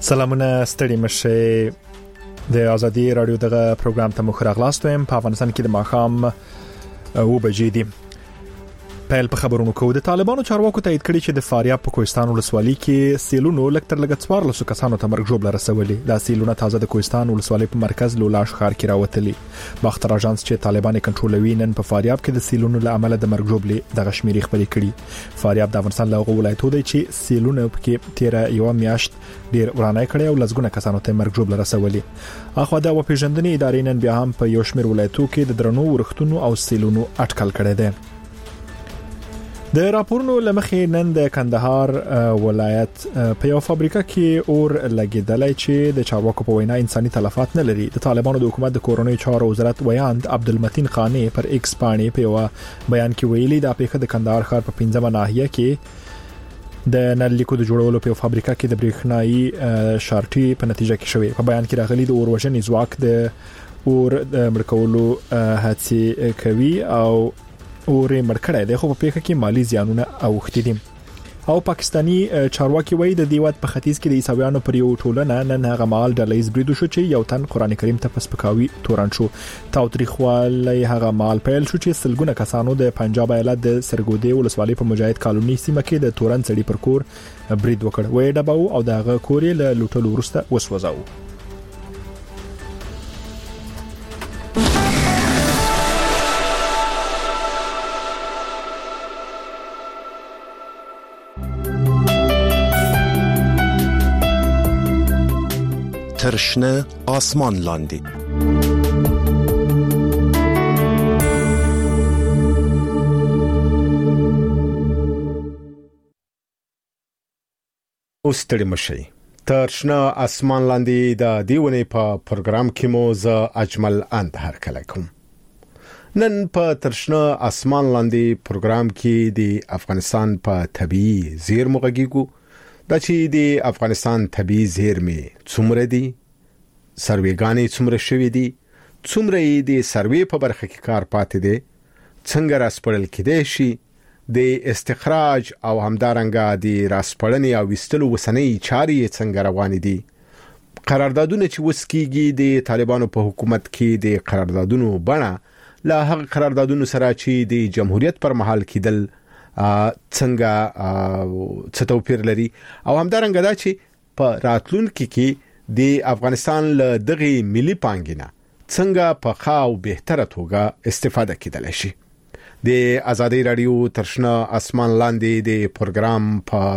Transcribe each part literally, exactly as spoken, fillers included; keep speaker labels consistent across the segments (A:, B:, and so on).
A: سلامونه ستړي مشه د ازادي رادیو دغه پروګرام ته مخ راغلاست ويم په افغانستان کې د ماخام او بجې دي پیل په خبرونو کو د طالبانو چارواکو تایید کړي چې د فاریاب په کوهستان ولسوالۍ کې سیلونو لکتر لګڅوار لسو کسانو ته مرګ جوړ رسولي دا سیلونه تازه د کوهستان ولسوالۍ په مرکز لولاش ښار کې راوتلي باختر اژانس چې طالبان کنټرولوي نن په فاریاب کې د سیلونو له عمله د مرګ جوړ دغه شمیرې خبرې کړي فاریاب د افغانستان له ولایتو دی چې سیلونه په تیر یو میاشت ډیر ورانه کړي او لزګونه کسانو ته مرګ جوړ رسولي اخو دا و پیژندنې ادارې نن بیا هم په یو شمیر ولایتو کې د درنو ورښتونو او سیلونو اټکل کړي دي د راپورونو لمخې نن د کندهار ولایت په یو فابریکه کې اور لګیدلای چې د چارواکو په وینا انساني تلفات نه لري د طالبانو د حکومت د کورونی چارو وزارت ویاند عبدالمتین خانی پر ایکس باندې په یو بیان کې ویلي دا پیښه د کندهار ښار په پنځمه ناحیه کې د نلیکو د جوړولو په فابریکه کې د برېښنايي شارټي په نتیجه کې شوی په بیان کې راغلي د اور وژنې ځواک د اور مړکولو هڅې کوي او اورې مړکړای دی خو په پیښه کې مالی زیانونه اوښتي دي او پاکستانی چارواکي وایي د دیوات په ختیځ کې د عیسویانو پر یو ټولنه نن هغه مال ډلېز بریدو شو چې یو تن قران کریم ته پسپکاوي تورن شو تاوتریخوالي هغه مال پیل شو چې سلګونه کسانو د پنجاب ایالت د سرګودي ولسوالۍ په مجاهد کالونی سیمه کې د تورن سړي پر کور برید وکړ وې ډباو او دغه کورې له لوټلو وروسته وسوځاو
B: ترشنه آسمان لاندی
C: اوستړي مشي ترشنه آسمان لاندې د دیونې په پروګرام کې مو ز اجمل اند هر کله کوم نن په ترشنه آسمان لاندې پروګرام کې د افغانستان په طبيعي زیرمو غږیږو دا چې د افغانستان طبيعي زیرمې څومره دي سرویګانې څومره شوي دي څومره یې د سروي په برخه کې کار پاتې دي څنګه راسپړل کېدای شي د استخراج او همدارنګه د راسپړنې او وستلو وسنۍ چارې څنګه روان دي قراردادونه چې وسکیږي د طالبانو په حکومت کې د قراردادونو بڼه لا هغه قراردادونو سره چې د جمهوریت پر مهال کېدل څنګه څه توپیر لري او همدارنګه دا چې په راتلونکي کې د افغانستان له دغه ملي پانګینه څنګه په خاو بهتره توګه استفاده کېدل شي د ازادي رادیو ترشنه آسمان لاندې د پروګرام په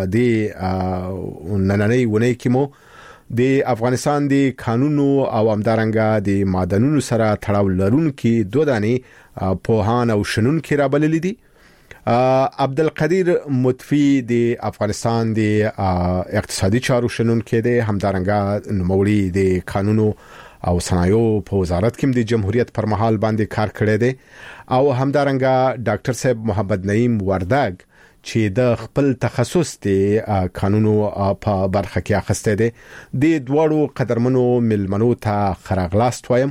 C: د نننۍ ونې کې مو د افغانستان د قانونو او همدارنګه د معدنونو سره تړاو لرونکي دوه دانې پوهان او شنونکي رابللي دي عبدالقدیر مطفی د افغانستان د اقتصادي چارو شنونکي دی همدارنګه نوموړي د قانونو او صنایعو په وزارت کې د جمهوریت پر مهال باندې کار کړی دی او همدارنګه ډاکټر صاحب محمد نعیم ورداګ چې د خپل تخصص د قانونو په برخه کې اخسته دی د دوړو قدرمنو ملمنو ته خراغلاست وایم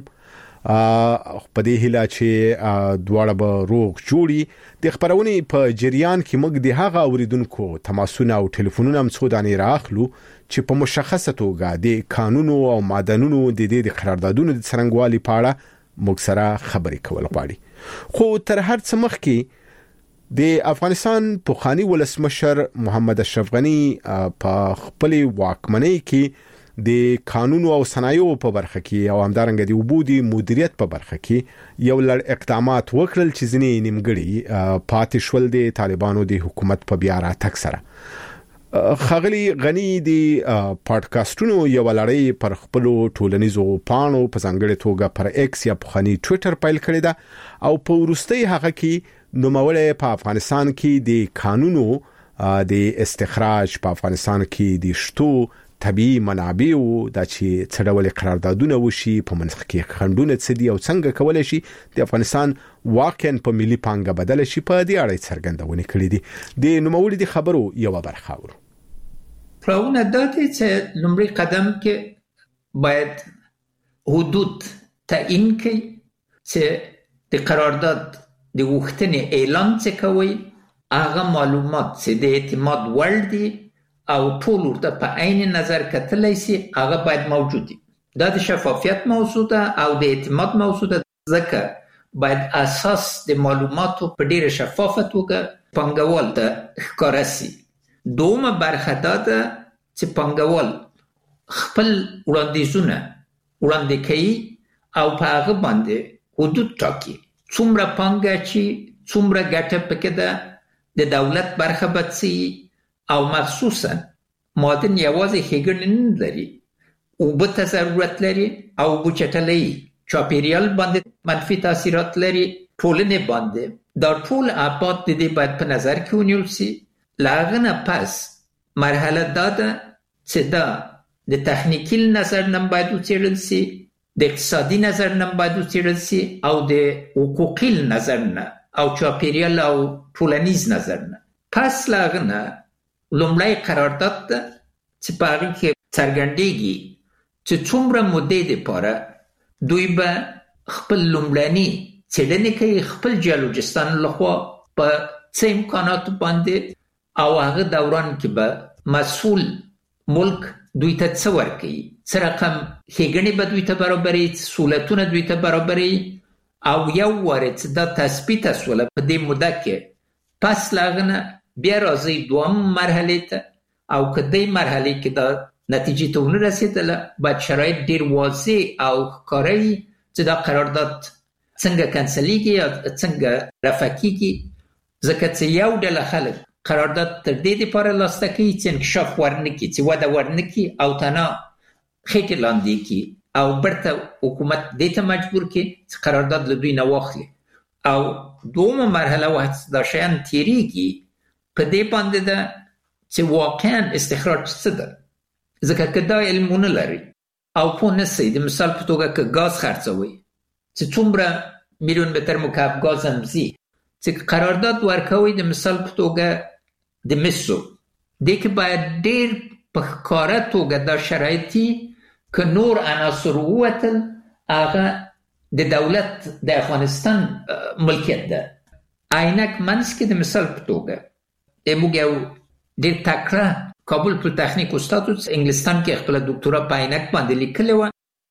C: په دې هیله چې دواړه به روغ جوړي د خبرونې په جریان کې موږ د هغه اوریدونکو تماسونه او ټلیفونونه هم څو دانې راخلو چې په مشخصه توګه د قانونو او معدنونو د دې د قراردادونو د څرنګوالي په اړه موږ سره خبرې کول غواړي خو تر هر څه مخکې د افغانستان پوخانی ولسمشر محمد اشرف غنی په خپل واکمنۍ کې د قانونو او صنایعو په برخه کې او همدارنګه د وبودي مدیریت په برخه کې یو لړ اقدامات وکړل چې ځینې نیمګړي پاتې شول د طالبانو د حکومت په بیا راتګ سره خغلی غنی د پادکاسټونو یو لړۍ پر خپل ټولنیزو پاڼو په ځانګړي توګه پر ایکس یا په خني ټوئیټر پایل کړی دا او په ورستۍ هغه کې نوموړی په افغانستان کې د قانونو د استخراج په افغانستان کې د شتو طبيعي منابع او د چې څړول قراردادونه وشي په منځ کې خندونه څه دي او څنګه کولای شي د افغانستان واقعا په ملي پانګه بدل شي په دې اړه څرګندونه کړې دي د نوموړي د خبرو یو برخه ورو
D: پرونه داتې چې لومړی قدم کې باید حدود تعیین کړي چې د قرارداد د وختنې اعلان څه کوي هغه معلومات چې د اعتماد وړ دي او ټول ورته په عین نظر کتلی سي هغه باید موجود وي. دا د شفافیت موضوع ده او د اعتماد موضوع ده، ځکه باید اساس د معلوماتو په ډیره شفافه توګه پانګوال ته ښکاره سي. دومره برخه دا ده چې پانګوال خپل وړاندیزونه وړاندې کوي او په هغه باندې حدود ټاکي، څومره پانګه چې څومره ګټه پکې ده، د دولت برخه به څه او مخصوصا معدن یوازې ښېګڼې نه لري، اوبه ته ضرورت لري او اوبه چټلۍ چاپیریال باندې منفي تاثیرات لري، ټولنې باندې. دا ټول ابعاد د دې باید په نظر کې ونیول سي. له هغه نه پس مرحله دا ده چې دا د تخنیکي نظر نه باید وڅېړل سي، د اقتصادي نظر نه باید وڅېړل سي او د حقوقي نظر نه او چاپیریال او ټولنیز نظر نه. پس له هغه نه لومړی قرارداد ده چې په هغې کې څرګندېږي چې څومره مودې دپاره دوی به خپل لومړني څېړنې کوي خپل جیولوجستانو لخوا په څه امکاناتو باندې، او هغه دوران کې به مسئول ملک دوی ته څه ورکوي، څه رقم ښېګڼې به دوی ته برابروي، سهولتونه دوی ته برابروي. او یو وارې چې دا تثبیته شوله په دې موده کې، پس له هغه نه بیا راځي دوهم مرحلې ته، او که دې مرحلې کې دا نتیجې ته ونه رسېدله باید شرایط ډېر واضح او ښکاره وي چې دا قرارداد څنګه کنسلیږي یا څنګه رفع کېږي. ځکه چې یو ډله خلک قرارداد تر دې دپاره لاسته کوي چې انکشاف ورنه کړي، چې وده ورنه کړي او تنها خېټې لاندې کړي، او برته حکومت دې ته مجبور کړي چې قرارداد له دوی نه واخلي. او دومره مرحله وخت دا شیان تېرېږي په دې باندې ده چې واقعا استخراج څه ده. ځکه که دا علم ونه لري او پوه نه سئ، د مثال په توګه که ګاز خرڅوئ چې څومره میلیون متر مکعب ګاز هم ځي، چې قرارداد ورکوئ د مثال په توګه د مسو، دې کې باید ډېر په ښکاره توګه دا شرایطي که نور عناصر ووتل هغه د دولت د افغانستان ملکیت ده. عینک منځ کې د مثال په توګه موږ یو ډېر تکړه کابل پولیتخنیک استاد انګلستان کې خپله دکتورا په عینک باندې لیکلې وه،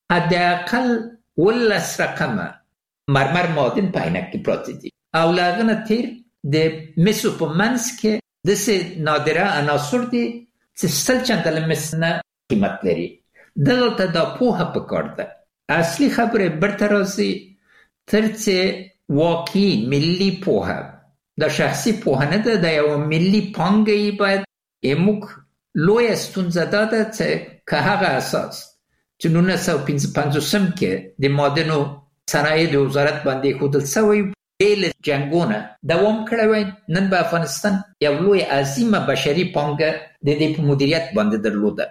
D: حداقل اوولس رقمه مرمر معدن په عینک کې پراته دي، او له هغه نه تېر د مسو په منځ کې داسې نادره عناصر دي چې سل چنده له مس نه قیمت لري. دلته دا پوهه پکار ده. اصلي خبره برته راځي تر چې واقعي ملي پوهه، دا شخصي پوهه نه ده، دا یو ملي پانګه یې باید. موږ لویه ستونزه دا ده چې که هغه اساس چې نولس سوه پنځه پنځوسم کې د معدنو صنایع د وزارت باندې ایښودل سوی بې له جنګونه دوام کړی وی، نن به افغانستان یو لوی عظیمه بشري پانګه د دې په مدیریت باندې درلوده.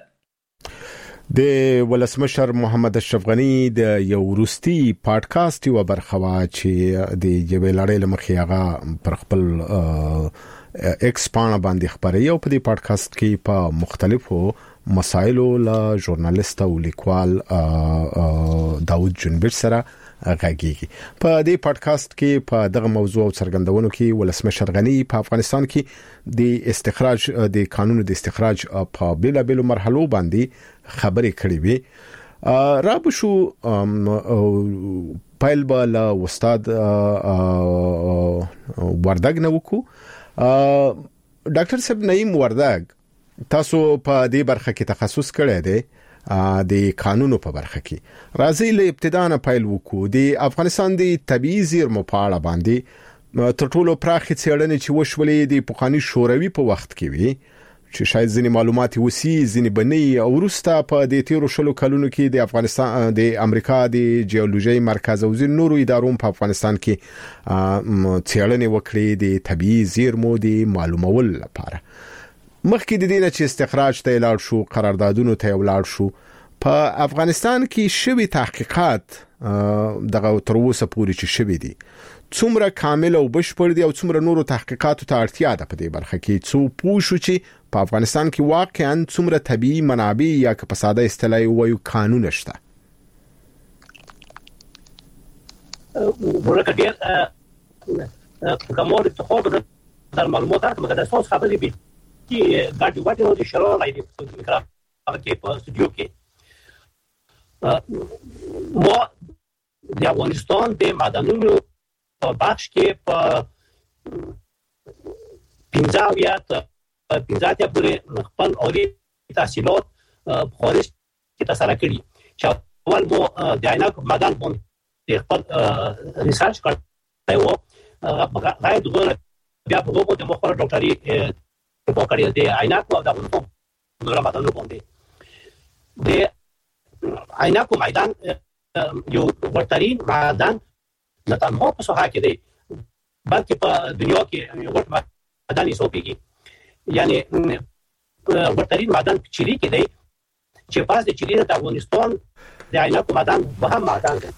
C: د ولسمشر محمد اشرف غنی د یو وروستي پادکاسټ یو برخه وا چې د یوې لړۍ لمخې هغه پر خپل ایکس پاڼه باندې خبري، او په دې پادکاسټ کې په مختلفو مسایلو له ژورنالیست او لیکوال داود جنبیر سره غږیږي. په دې پادکاسټ کې په دغه موضوع او څرګندونو کې ولسمشر غنی په افغانستان کې د استخراج د قانون د استخراج په بیلابېلو مرحلو باندې خبرې کړې وي. را بشو پایل بالا استاد وردګ نو کو ډاکټر صاحب نعیم وردګ، تاسو په دې برخه کې تخصص کړی دی د قانونو په برخه کې. راځي له ابتدا نه پایل وکړو د افغانستان د طبيعي زیرمو په اړه باندې تر ټولو پراخې څېړنې چې وشولې د پخوانی شوروي په وخت کې وي، چې شاید ځینې معلومات وسی ځینې بنې او وروسته په د تیرو شلو کلونو کې د افغانستان د امریکا د جیولوژي مرکز او ځینې نورو ادارو په افغانستان کې څېړنې وکړې د طبيعي زیرمو د معلومول لپاره. مخکې د دې نه چې استخراج ته لاړ شو، قراردادونو ته لاړ شو، په افغانستان کې شوي تحقیقات دغه تر اوسه پورې چې شوي دي څومره کامل او بشپړ دي، او څومره نورو تحقیقاتو ته اړتیا ده په دې برخه کې، څو پوه شو چې په افغانستان کې واقعا څومره طبيعي منابع یا که په ساده اصطلاح وایو قانون شته؟
E: ورکه ډیر کومه د تخوب د معلوماتو مګر د اساس خبرې به چې ګاډي واټو د شروع راځي په کې په استودیو کې مو د افغانستان د معدنونو په بخش کې په پنځه یا پنځه ته پورې خپل اوري تحصیلات خارج کې ترسره کړي چې اول مو د عینک معدن باندې خپل ریسرچ کړی و هغه دغه بیا په هغه د مخکره ډاکټري په کړی د عینک او د نور معدنونو باندې د عینک معدن یو ورترین معدن نه تنها په ساحه کې دی بلکې په دنیا کې یو ورت معدن یې سوپیږي یعنی ورترین معدن چيلي کې دی چې پاس د چيلي د افغانستان د عینک معدن به هم معدن دی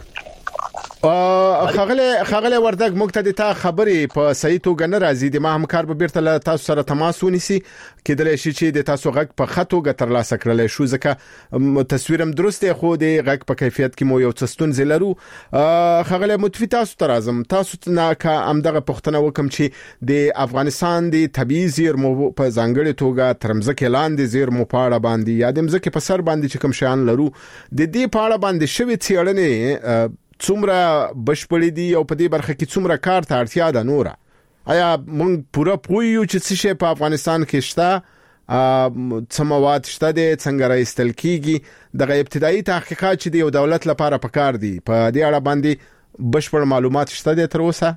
C: ا خغله خغله وردګ مقتدی تا خبري په صحیح توګه نه راځي د ما همکار به بیرته له تاسو سره تماس ونیسي کېدل شي چې د تاسو غږ په خطو غ تر لاسه کړل شو ځکه تصویرم درسته خو د غږ په کیفیت کې مو یو څستون زلرو خغله متفی تاسو تر اعظم تاسو نه کا امدغه پښتنه وکم چې د افغانستان د طبيعي زیرمو په ځانګړي توګه ترمزکه لاندې زیرمو پاړه باندې یا د مزکه په سر باندې چې کوم شیان لرو د دې پاړه باندې شوی څېړنې څومره بشپړې دي او په دې برخه کې څومره کار ته اړتیا ده نوره آیا موږ پوره پویو چې څه شی په افغانستان کې شته څه مواد شته د څنګه راستل کیږي د ابتدایي تحقیقات چې د دولت لپاره پکار دي په دې اړه باندې بشپړ معلومات شته د تر اوسه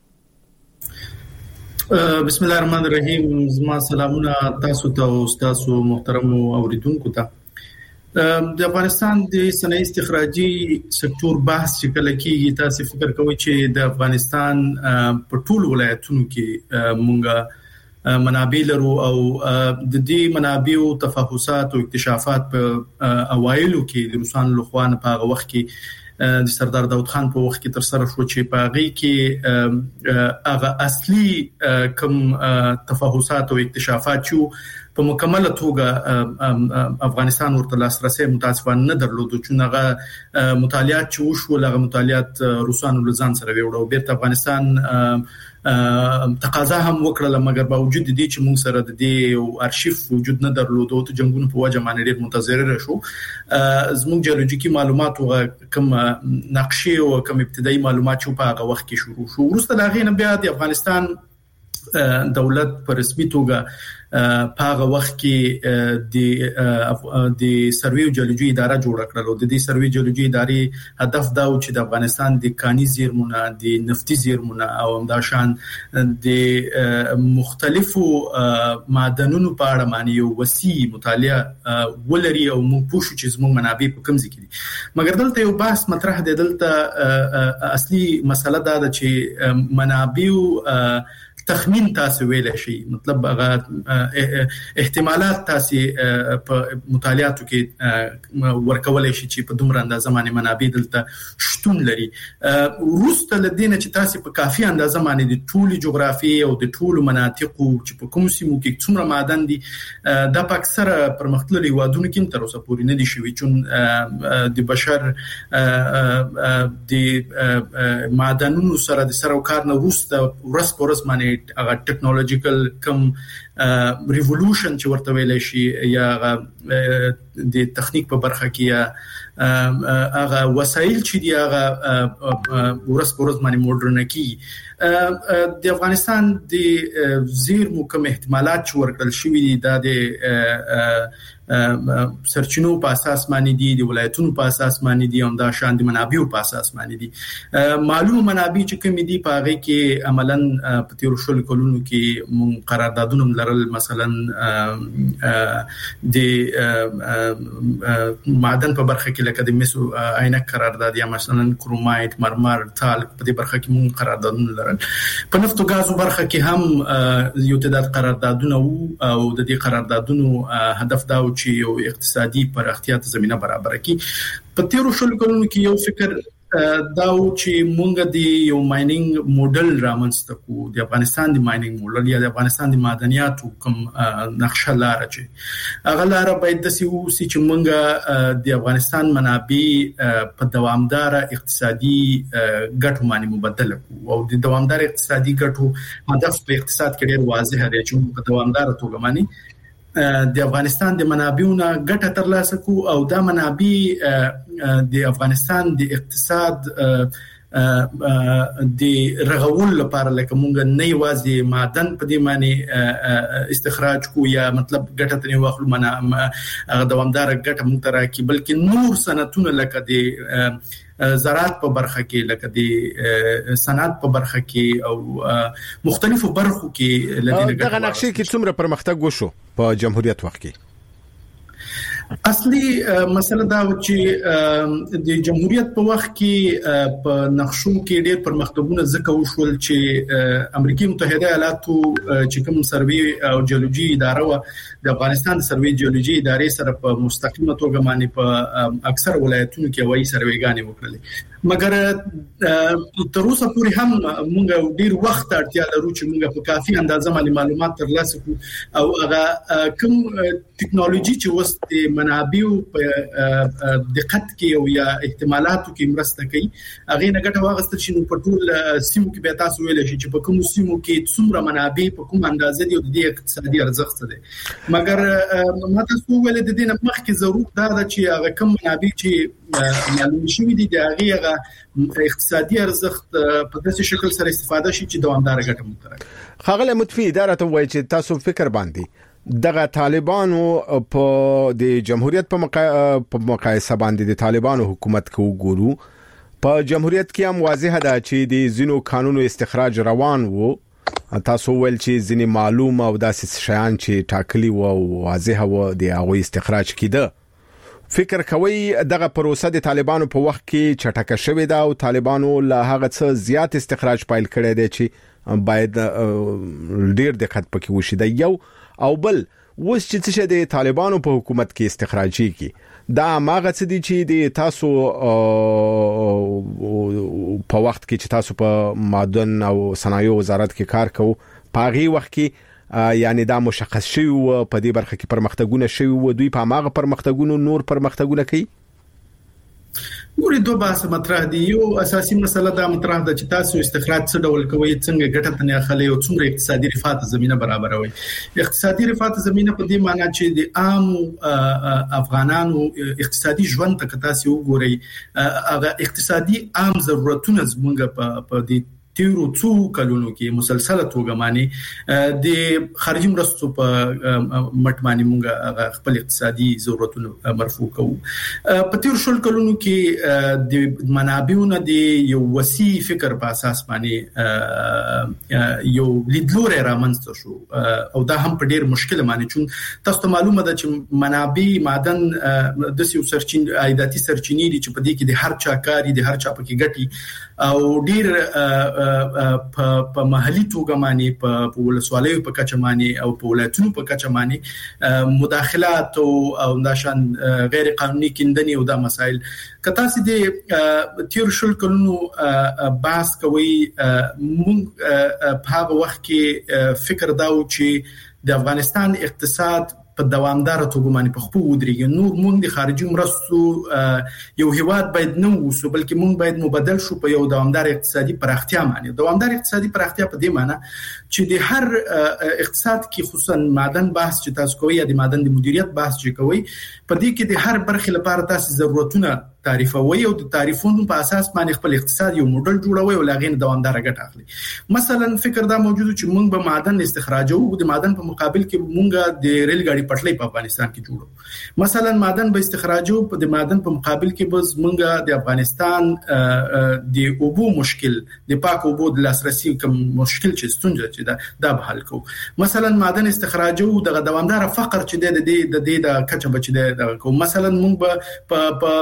F: بسم الله الرحمن الرحیم زما سلامونه تاسو ته او تاسو محترم اوریدونکو ته د افغانستان د صنایع استخراجي سکتور بحث چې کله کېږي تاسو فکر کوئ چې د افغانستان په ټول ولایتونو کې مونږه منابع لرو او د دې منابع او تفحصات او اکتشافات په اوایلو کې د روسانو لخوا په هغه وخت کې د سردار داود خان په وخت کې تر سره شو چې په هغه کې هغه اصلي کوم تفحصات او اکتشافات چې په مکمله توګه افغانستان ورته لاسرسي متاسفانه نه درلود چې هغه مطالعات چې وشو هغه مطالعات روسانو لزان سره ویوړو بیرته افغانستان تقاضا هم وکړه مګر باوجود دي چې موږ سره د دې ارشیف وجود نه درلود او جنگونو په وجه باندې ډیر منتظر شو زموږ جیولوژیکي معلومات او کوم نقشې او کوم ابتدایي معلومات چې په هغه وخت کې شروع شو وروسته دا غي نه بیا د افغانستان دولت په رسمي توګه په هغه وخت کې د د سروي او جیولوژي اداره جوړ کړل او د دې سروي جیولوژي ادارې هدف دا و چې د افغانستان د کاني زیرمونه د نفتي زیرمونه او همداشان د مختلفو معدنونو په اړه باندې یو وسیع مطالعه ولري او موږ پوښو چې زموږ منابع په کوم ځای کې دي مګر دلته یو بحث مطرح دی دلته اصلي مسله دا ده چې منابع تخمین تاسو ویل شي مطلب هغه احتمالات تاسو په مطالعاتو کې ورکولای شي چې په دومره اندازه باندې منابع دلته شتون لري وروسته لدینه چې تاسو په کافي اندازه باندې د ټولي جغرافي او د ټولو مناطقو چې په کوم سیمو کې څومره معدن دي د پاکستان پرمختللي وادونو کې تر اوسه پورې نه دي شوي چې د بشر د معدنونو سره د سره کار نه وروسته ورس پورس باندې هغه ټیکنالوژیکل کم ریولوشن چې ورته ویل شي یا د تخنیک په برخه کې یا هغه وسایل چې دی هغه ورس پورس باندې موډرن کی د افغانستان د زیرمو کوم احتمالات چې ورکړل شوی دي د سرچینو په اساس باندې دي د ولایتونو په اساس باندې دي او دا شان د منابعو په اساس باندې دي معلومه منابع چې کوم دي په هغه کې عملاً په تیر شل کلونو کې مون قراردادونه لرل مثلا د معدن په برخه کې لکه د مسو عینک قرارداد یا مثلا کرومایت مرمر تال په دې برخه کې مون قراردادونه لرل په نفت او غاز برخه کې هم یو تعداد قراردادونه او د دې قراردادونو هدف دا چې یو اقتصادي پراختیا ته زمينه برابر کړي په تیرو شلو کلونو کې یو فکر دا چې مونږ د یو ماینینګ موډل رامنځته کو د افغانستان د ماینینګ موډل یا د افغانستان د معدنیاتو کوم نقشه لار چې هغه لار باید د سیو سي چې مونږ د افغانستان منابع په دوامدار اقتصادي ګټو باندې مبادله کو او د دوامدار اقتصادي ګټو هدف په اقتصاد کې ډېر واضح دی چې په دوامدار توګه باندې د افغانستان د منابعونو ګټه ترلاسه کو او دا منابع د افغانستان د اقتصاد د رغول لپاره لکه مونږ نه یوازې معدن په دې معنی استخراج کو یا مطلب ګټه تنه واخلو معنا دوامدار ګټه مونږ ترکي بلکې نور صنعتونه لکه د زراعت په برخه کې لکه د صنعت په برخه کې او مختلفو برخو کې لدينا
C: دغه نقشې کې څومره پرمختګ وشو په جمهوریت وخت کې
F: اصلي مسله دا و چې د جمهوریت په وخت کې په نقشو کې ډېر پرمختګونه ځکه وشول چې امریکای متحده ایالاتو چې کوم سروي او جیولوژي اداره و د افغانستان سروي جیولوژي ادارې سره په مستقیمه توګه باندې په اکثر ولایتونو کې وایي سرويګانې وکړلې مګر تر اوسه پورې هم موږ ډیر وخت اړتیا لرو چې موږ په کافي اندازه باندې معلومات ترلاسه کړو او هغه کوم ټکنالوژي چې وسته منابع په دقت کې او یا احتمالاتو کې مرسته کوي هغه نه ګټه واغستل شي نو په ټول سیمو کې به تاسو ویل شي چې په کوم سیمو کې څومره منابع په کوم اندازه دي او د اقتصادي ارزښت دي مګر ما تاسو ویل د دې نه مخکې ضرورت دا ده چې هغه کوم منابع چې معلوم شوی دي د هغه اقتصادي ارزښت په داسې شکل سره استفاده شي چې دوامدار ګټه مترک
C: خغله متفی اداره ته وایي چې تاسو فکر باندې دغه طالبانو په د جمهوریت په مقایسه باندې د طالبانو حکومت کو ګورو په جمهوریت کې هم واضح ده چې د زینو قانونو استخراج روان وو تاسو ول چې ځینې معلومه او داسې شیان چې ټاکلي وو واضح وو د هغه استخراج کیده فکر کوي دغه پروسه د طالبانو په وخت کې چټکه شوې ده او طالبانو له هغه څه زیات استخراج پایل کړی دی چې باید ډیر دقت پکې وشي د یو او بل وس چې څه د طالبانو په حکومت کې استخراجي کی دا ماغه څه دي چې د تاسو په وخت کې چې تاسو په معدن او صنایع وزارت کې کار کوو په هغه وخت کې یعنی دا مشخص شوی او په دې برخه کې پرمختګونه شوی او دوی په ماغه پرمختګونو نور پرمختګونه کوي
F: ګوري دوه بحث مطرح دي یو اساسي مسله دا مطرح ده چې تاسو استخراج څه ډول کوي څنګه ګټه تنه اخلي او څومره اقتصادي رفاهت زمينه برابروي اقتصادي رفاهت زمينه په دې معنی چې د عام افغانانو اقتصادي ژوند ته تاسو وګورئ هغه اقتصادي عام ضرورتونه زمونږ په دې تیرو څو کلونو کې مسلسله توګه معنی د خارجي مرستو په مټ باندې موږ خپل اقتصادي ضرورتونه مرفوع کوو په تیر شل کلونو کې د منابعونو د یو وسیع فکر په اساس باندې یو لیدلوري رامنځته شو او دا هم په ډیر مشکل باندې چون تاسو ته معلومه ده چې منابع معدن د سیو سرچین عایداتي سرچینې دي چې په دې کې د هر چا کاری د هر چا پکې ګټي او ډیر په محلي توګه باندې په ولسوالیو په کچه باندې او په ولایتونو په کچه باندې مداخلات او نشان غیر قانوني کیندنې او دا مسائل کته سي د تیر شل کلونو بحث کوي مونږ په هغه وخت کې فکر داو چې د افغانستان اقتصاد په دوامدار توګه باندې په خپل ودرېږي نور مونږ د خارجي مرستو یو هیواد باید نه وسو بلکې مونږ باید مبادل شو په یو دوامدار اقتصادي پراختیا باندې دوامدار اقتصادي پراختیا په دې معنی چې د هر اقتصاد کې خصوصا معدن بحث چې تاسو کوي یا د معدن د مدیریت بحث چې کوي په دې کې د هر برخې لپاره تاسو ضرورتونه تعریفوي او د تعریفونو په اساس باندې خپل اقتصاد یو موډل جوړوي او لاغین دوامدار ګټه اخلي مثلا فکر دا موجود چې مونږ به معدن استخراجو او د معدن په مقابل کې مونږ د ریل ګاډي پټلۍ په افغانستان کې جوړو مثلا معدن به استخراجو په د معدن په مقابل کې بز مونږ د افغانستان د اوبو مشکل د پاک اوبو د لاسرسي کوم مشکل چې ستونزه چې دا د حل کو مثلا معدن استخراجو د دوامدار فقر چې د د د د کچه بچ د مثلا مونږ په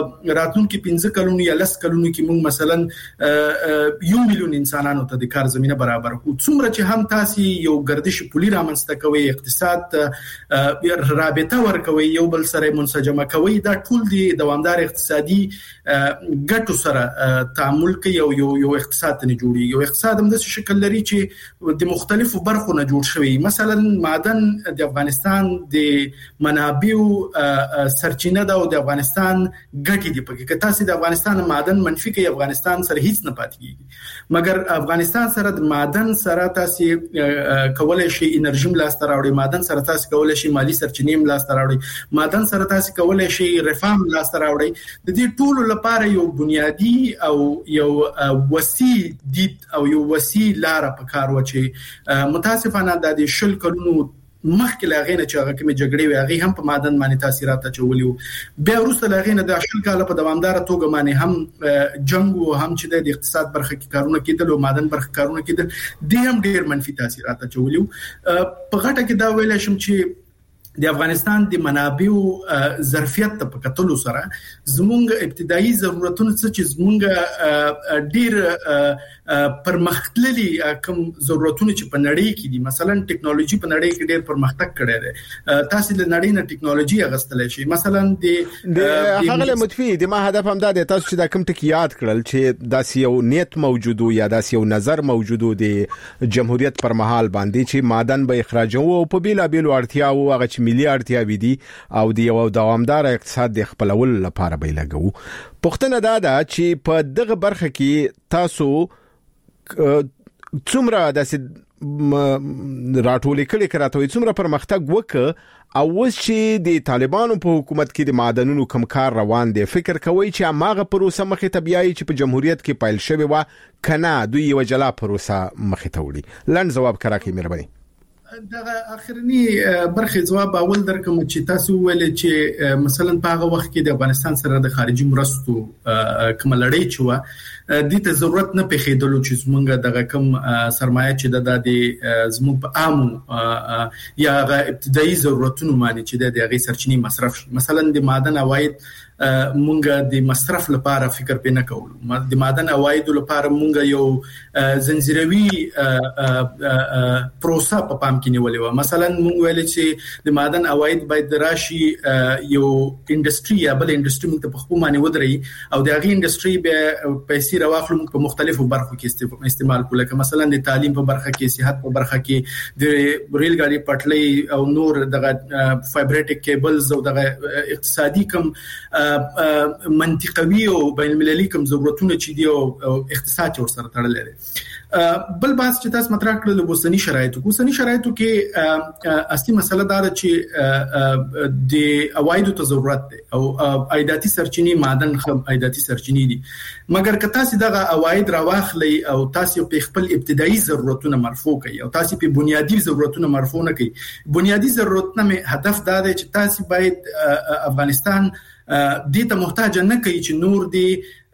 F: راتلونکو پنځه کلونو یا لس کلونو کې موږ مثلا یو میلیون انسانانو ته د کار زمينه برابر کو څومره چې هم تاسو یو گردش پولی رامنځته کوي اقتصاد رابطه ورکوي یو بل سره منسجمه کوي دا ټول دی دوامدار اقتصادي ګټو سره تعامل کوي او یو یو اقتصاد نه جوړي یو اقتصاد هم د شکل لري چې د مختلفو برخو نه جوړ شوی مثلا معدن د افغانستان د منابع سرچینه ده او د افغانستان ګټې دي پکې که تاسو د افغانستان معدن منفي کې افغانستان سره هیڅ نه پاتې کیږي مګر افغانستان سره د معدن سره تاسو کولای شي انرژي ملاسته راوړي معدن سره تاسو کولای شي مالی سرچینې ملاسته راوړي معدن سره تاسو کولای شي رفاه ملاسته راوړي د دې ټولو لپاره یو بنیادی او یو وسیع دید او یو وسیع لار په کار و چې متاسفانه د شل کلونو مخکې لاغې نه چې هغه کومه جګړې وي هغه هم په معدن باندې تاثیرات چولیو بیا وروسته لاغې نه د شل کال په دوامدار توګه باندې هم جنگ او هم چې د اقتصاد برخه کې کارونه کېدل او معدن برخه کارونه کېدل د هم ډېر منفي تاثیرات چولیو په غټه کې دا ویل شم چې د افغانستان د منابع ظرفیت په کتلو سره زمونږ ابتدایي ضرورتونه چې زمونږ ډیر پرمختللي کوم ضرورتونه چې په نړۍ کې دي مثلا ټکنالوژي په نړۍ کې ډیر پرمختګ کړی دی تاسو د نړۍ نه ټکنالوژي اغستلای شي مثلا د
C: هغه متفي د ما هدف هم دا دی تاسو چې دا کوم ټکی یاد کړل چې داس یو نیت موجودو یا داس یو نظر موجودو د جمهوریت پر مهال باندې چې معدن به اخراج او په بیلا بیل ورتیا او هغه چې ملي اړتیاوي دي او د یو دوامدار اقتصاد د خپلول لپاره به لګو پښتنه دا ده چې په دغه برخه کې تاسو څومره د راټولې کړي کراته څومره پرمختګ وکړ او اوس چې د طالبانو په حکومت کې د معدنونو کم کار روان دي فکر کوي چې هغه پروسه مخې ته بیاي چې په جمهوریت کې پایل شوی و کنه دوی یو جلا پروسه مخې ته وړي لن جواب کراکې مهرباني
F: دا اخرنی برخه جواب اول درکم چې تاسو ویل چې مثلا په هغه وخت کې د افغانستان سره د خارجي مرستو کوم لړۍ چوه د ته ضرورت نه پېښېدلو چې زمونږ دغه کوم سرمایه چې د زموږ په عامو یا ابتدایي ضرورتونو باندې چې د هغه سرچینې مصرف شي مثلا د معدن عواید مونږه د مصرف لپاره فکر پې نه کوو د معدن عواید لپاره مونږه یو زنجیروي پروسه په پام کې نیولې و مثلا مونږ ویل چې د معدن عواید باید راشي یو انډستری یا بل انډستری مونږ ته په خپل معنی ودري او د هغه انډستری به پیسې راوخلو مونږ په مختلفو برخو کې استعمال کوله که مثلا د تعلیم په برخه کې صحت په برخه کې د ریل ګاډي پټلۍ او نور دغه فایبرټیک کیبلز او دغه اقتصادي کم منطقوي او بین المللي کوم ضرورتونه چې دی او اقتصاد ور سره تړلې دي بل باس چې تاسو مطرح کړل د اوسنی شرایطو اوسنی شرایطو کې اصلي مسله دا ده چې د عوایدو ته ضرورت دی او عایداتي سرچینې معدن خام عایداتي سرچینې دي مګر که تاسو دغه عواید راواخلئ او تاسو په خپل ابتدایي ضرورتونه مرفوع کړئ او تاسو په بنیادی ضرورتونه مرفوع نه کړئ بنیادی ضرورتونه هدف دا دی چې تاسو باید افغانستان دې ته محتاج نه کوي چې نور دی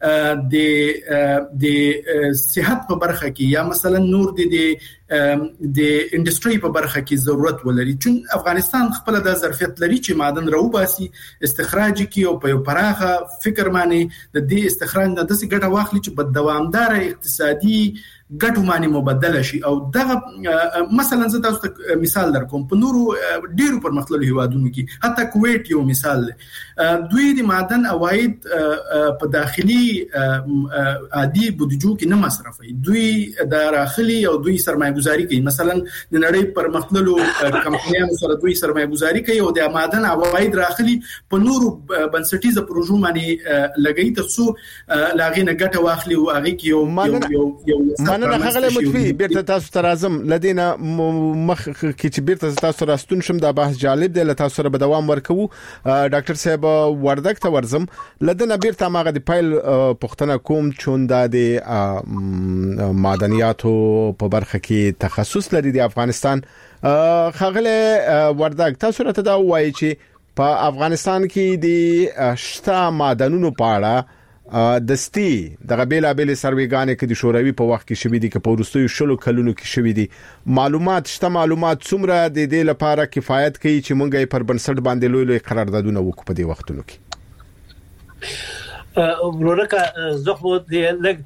F: د د صحت په برخه کې یا مثلا نور د د انډستری په برخه کې ضرورت ولري چې افغانستان خپل د ظرفیت لري چې معدن راوباسي استخراج کوي او په پراخه فکر معنی د دې استخراج د داسې ګټه واخلي چې په دوامدار اقتصادي ګټو معنی مبادله شي او دغه مثلا زه تاسو ته مثال درکوم په نورو ډیرو پرمختللو هیوادونو کې حتی کویت یو مثال دوی د معدن عواید په داخلي عادي بودیجو کې نه مصرفوي دوی د راخلي او دوی سرمایه گذاري کوي مثلا د نړۍ پرمختللو کمپنیانو سره دوی سرمایه گذاري کوي او د معدن عواید راخلي په نورو بنسټیزه پروژو باندې لګي ترڅو لاغې نه ګټه واخلي او هغه کې یو یو
C: مننه خغله متفي بیرته تاسو ته راځم لدینا مخ کې چې بیرته تاسو راستون شم دا بحث جالب دی له تاسو سره به دوام ورکو ډاکټر صاحب وردک ته ورزم لدینا بیرته ماغه د پایل پښتنه کوم چون د معدنیاتو په برخه کې تخصص لري د افغانستان خغله وردک تاسو راته دا وایي چې په افغانستان کې د شته معدنونو په اړه دستی دغه بیل بیل سرویګانې کې د شوروي په وخت کې شوې دي چې په ورستیو شلو کلونو کې شوې دي معلومات شته معلومات څومره د دې لپاره کفایت کوي چې مونږ یې پر بنسټ باندې لوی لوی قراردادونه وکړو په دې وختونو کې
E: ورکه زه خو د لګ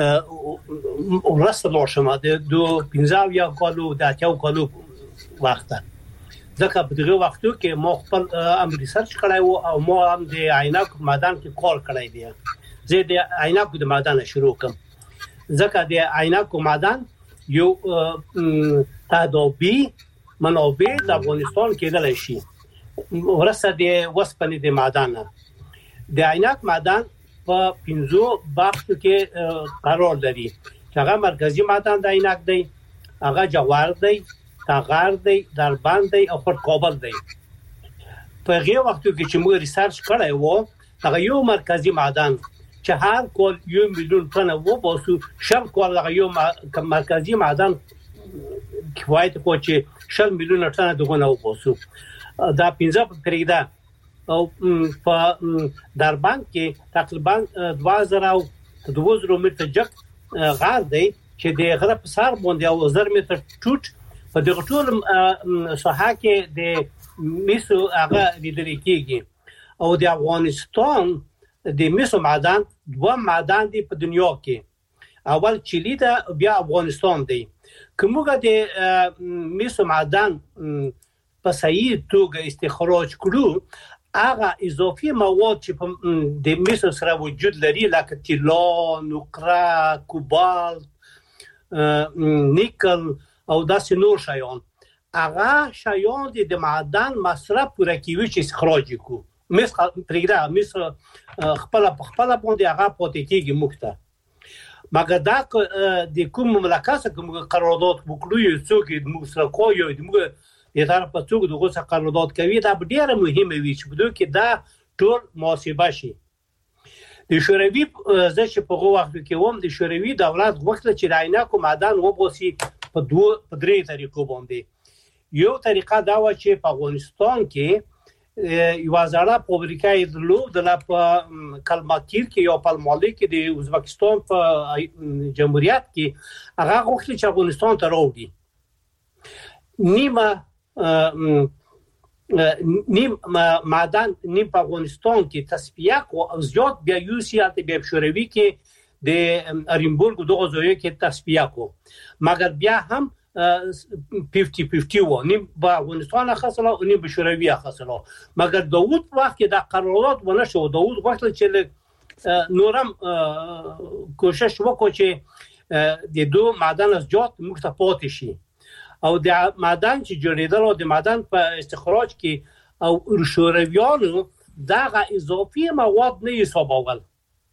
E: ورسته لوشم د دو پنځاو یا کالو د اتیاو کالو وخت ځکه په دغه وختو کې مو خپل ام ریسرچ کړای او مو هم د عینک معدن کې کار کړی دی زه د عینک د معدن شروع کوم ځکه د عینک معدن یو تدابی منابع د افغانستان کې دلای شي ورسته د وسپنې د معدن د عینک معدن په پنځو باغونو کې قرار لري هغه مرکزی معدن د عینک دی هغه جوار دی تاغار دی دربند دی او خود کابل دی په هغه وختو کې چې موږ ریسرچ کړی وو هغه یو مرکزی معدن چې هر کال یو میلیون ټن وو باسو شل کال هغه یو مرکزی معدن کفایت کو چې شل میلیون ټن دغه نو باسو دا پنځه پرېدا او په دربند کې تقریبا دوه زره دوه زره متر جک غار دی چې د غره په سر باندې او زر متر ټوټ په دغه ټول ساحه کې د میسو هغه لیدل کېږي او د افغانستان د میسو معدن دوه معدن دي په دنیا کې اول چيلي ده بیا افغانستان دی کومه د میسو معدن په صحیح توګه استخراج کړو هغه اضافي مواد چې په د میسو سره وجود لري لکه طلا، نقره، کوبالت، نیکل او داسې نور شیان هغه شیان د معدن مصرف پوره کوي چې استخراج کو مس پرېږده مس خپل په خپل باندې هغه پاتې کېږي مخته مګر دا د کوم مملکت سره کوم قرارداد وکړو یو څوک د موږ سره کوي د موږ د طرف په څوک دغه سره قرارداد کوي دا ډیره مهمه وي چې بده کې دا ټول محاسبه شي د شوروي زه چې په هغه وخت کې ووم د شوروي دولت غوښتل چې د عینکو معدن وباسي په دوه په درې طریقو باندې یو طریقه دا و چې په افغانستان کې یو ځاړه فابریکه درلود د په کلماکیر کې یو په مالک کې د ازبکستان په جمهوریت کې هغه غوښتل چې افغانستان ته راوړي نیمه نیم معدن نیم په افغانستان کې تصفیه کو او زیات بیا یو سیاست بیا شوروي کې د ارینبورګ دغه ځای کې تصفیه کو مګر بیا هم پنځه پنځه و نیم په افغانستان خاصله او نیم په شوروي خاصله مګر داوود وخت کې د قرارداد ونه شو داوود وخت چې نورم کوشش وکړي چې د دوه معدن از جات مختلفات شي او د معدن چې جوړیدل او د معدن په استخراج کې او شورویانو دغه اضافي مواد نه حسابول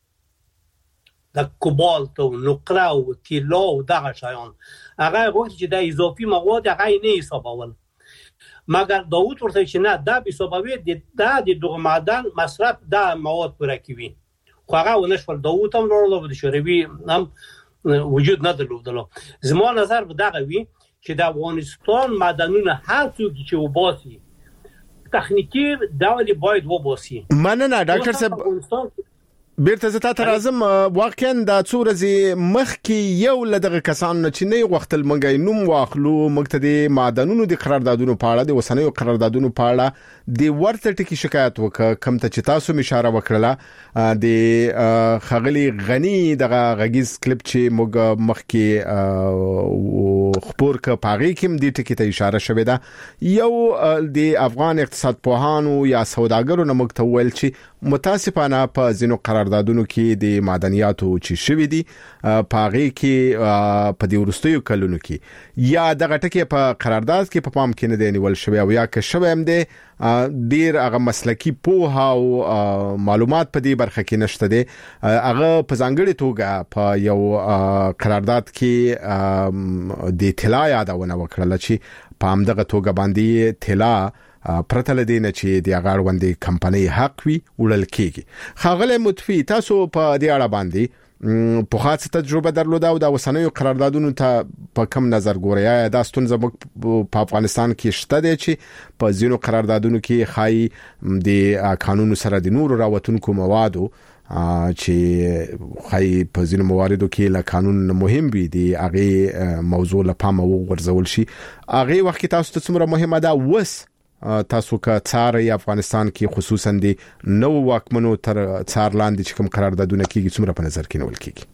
E: د کوبالت او نقره او طلا او دغه شیان هغه وخت چې د اضافي مواد هغه نه حسابول مګر داوود ورته چې نه دا به حسابوي د دغه معدن مصرف د مواد پوره کوي خو هغه ونشول داوود هم ورول د شوروي هم وجود نه درلودلو زما نظر به دغه وی چې د افغانستان معدنونه هر څوک چې وباسي تخنیکی ډول باید وباسي
C: مننه ډاکټر صاحب بیرته زه تاسو راځم واقعا د څورځي مخ کې یو لدغه کسان چې نه وختل منګي نوم واخلو مقتدي معدنونو د قراردادونو په اړه د وسنیو قراردادونو په اړه د ورته ټکی شکایت وکړه کم ته چې تاسو اشاره وکړه د خغلی غنی دغه غږیز کلیپ چې موږ مخ کې خبر ک پاغي کوم د ټکی ته اشاره شوې ده یو د افغان اقتصاد پوهانو یا سوداګرو نه مکتول چې متاسفانه په زینو قراردادونو کې د معدنیاتو چې شوې دي پاغي کې په دې ورستیو کلونو کې یا دغه ټکی په قرارداد کې په پام کې نه دی نیول شوی او یا که شوی هم دی ډیر هغه مسلکی پوها او معلومات په دې برخه کې نشته دي هغه په ځانګړي توګه په یو قرارداد کې د طلا یادونه وکړه چې په همدغه توګه باندې طلا پرتل دینه چې د هغه وندې کمپنۍ حق وي وړل کیږي خاغله متفی تاسو په دې اړه باندې په خاصه تجربه درلوده او د وسنیو قراردادونو ته په کم نظر ګوریا د ستونزه په افغانستان کې شته دي چې په زینو قراردادونو کې خای د قانون سره د نور راوتونکو موادو چې خای په زینو مواردو کې له قانون مهم وي دی هغه موضوع له پامه وغورځول شي هغه وخت تاسو ته څومره مهمه ده وس تاسو کا څار افغانستان کې خصوصا د نو واکمنو تر څار لاندې چې کوم قراردادونه کیږي څومره په نظر کې نیول کیږي؟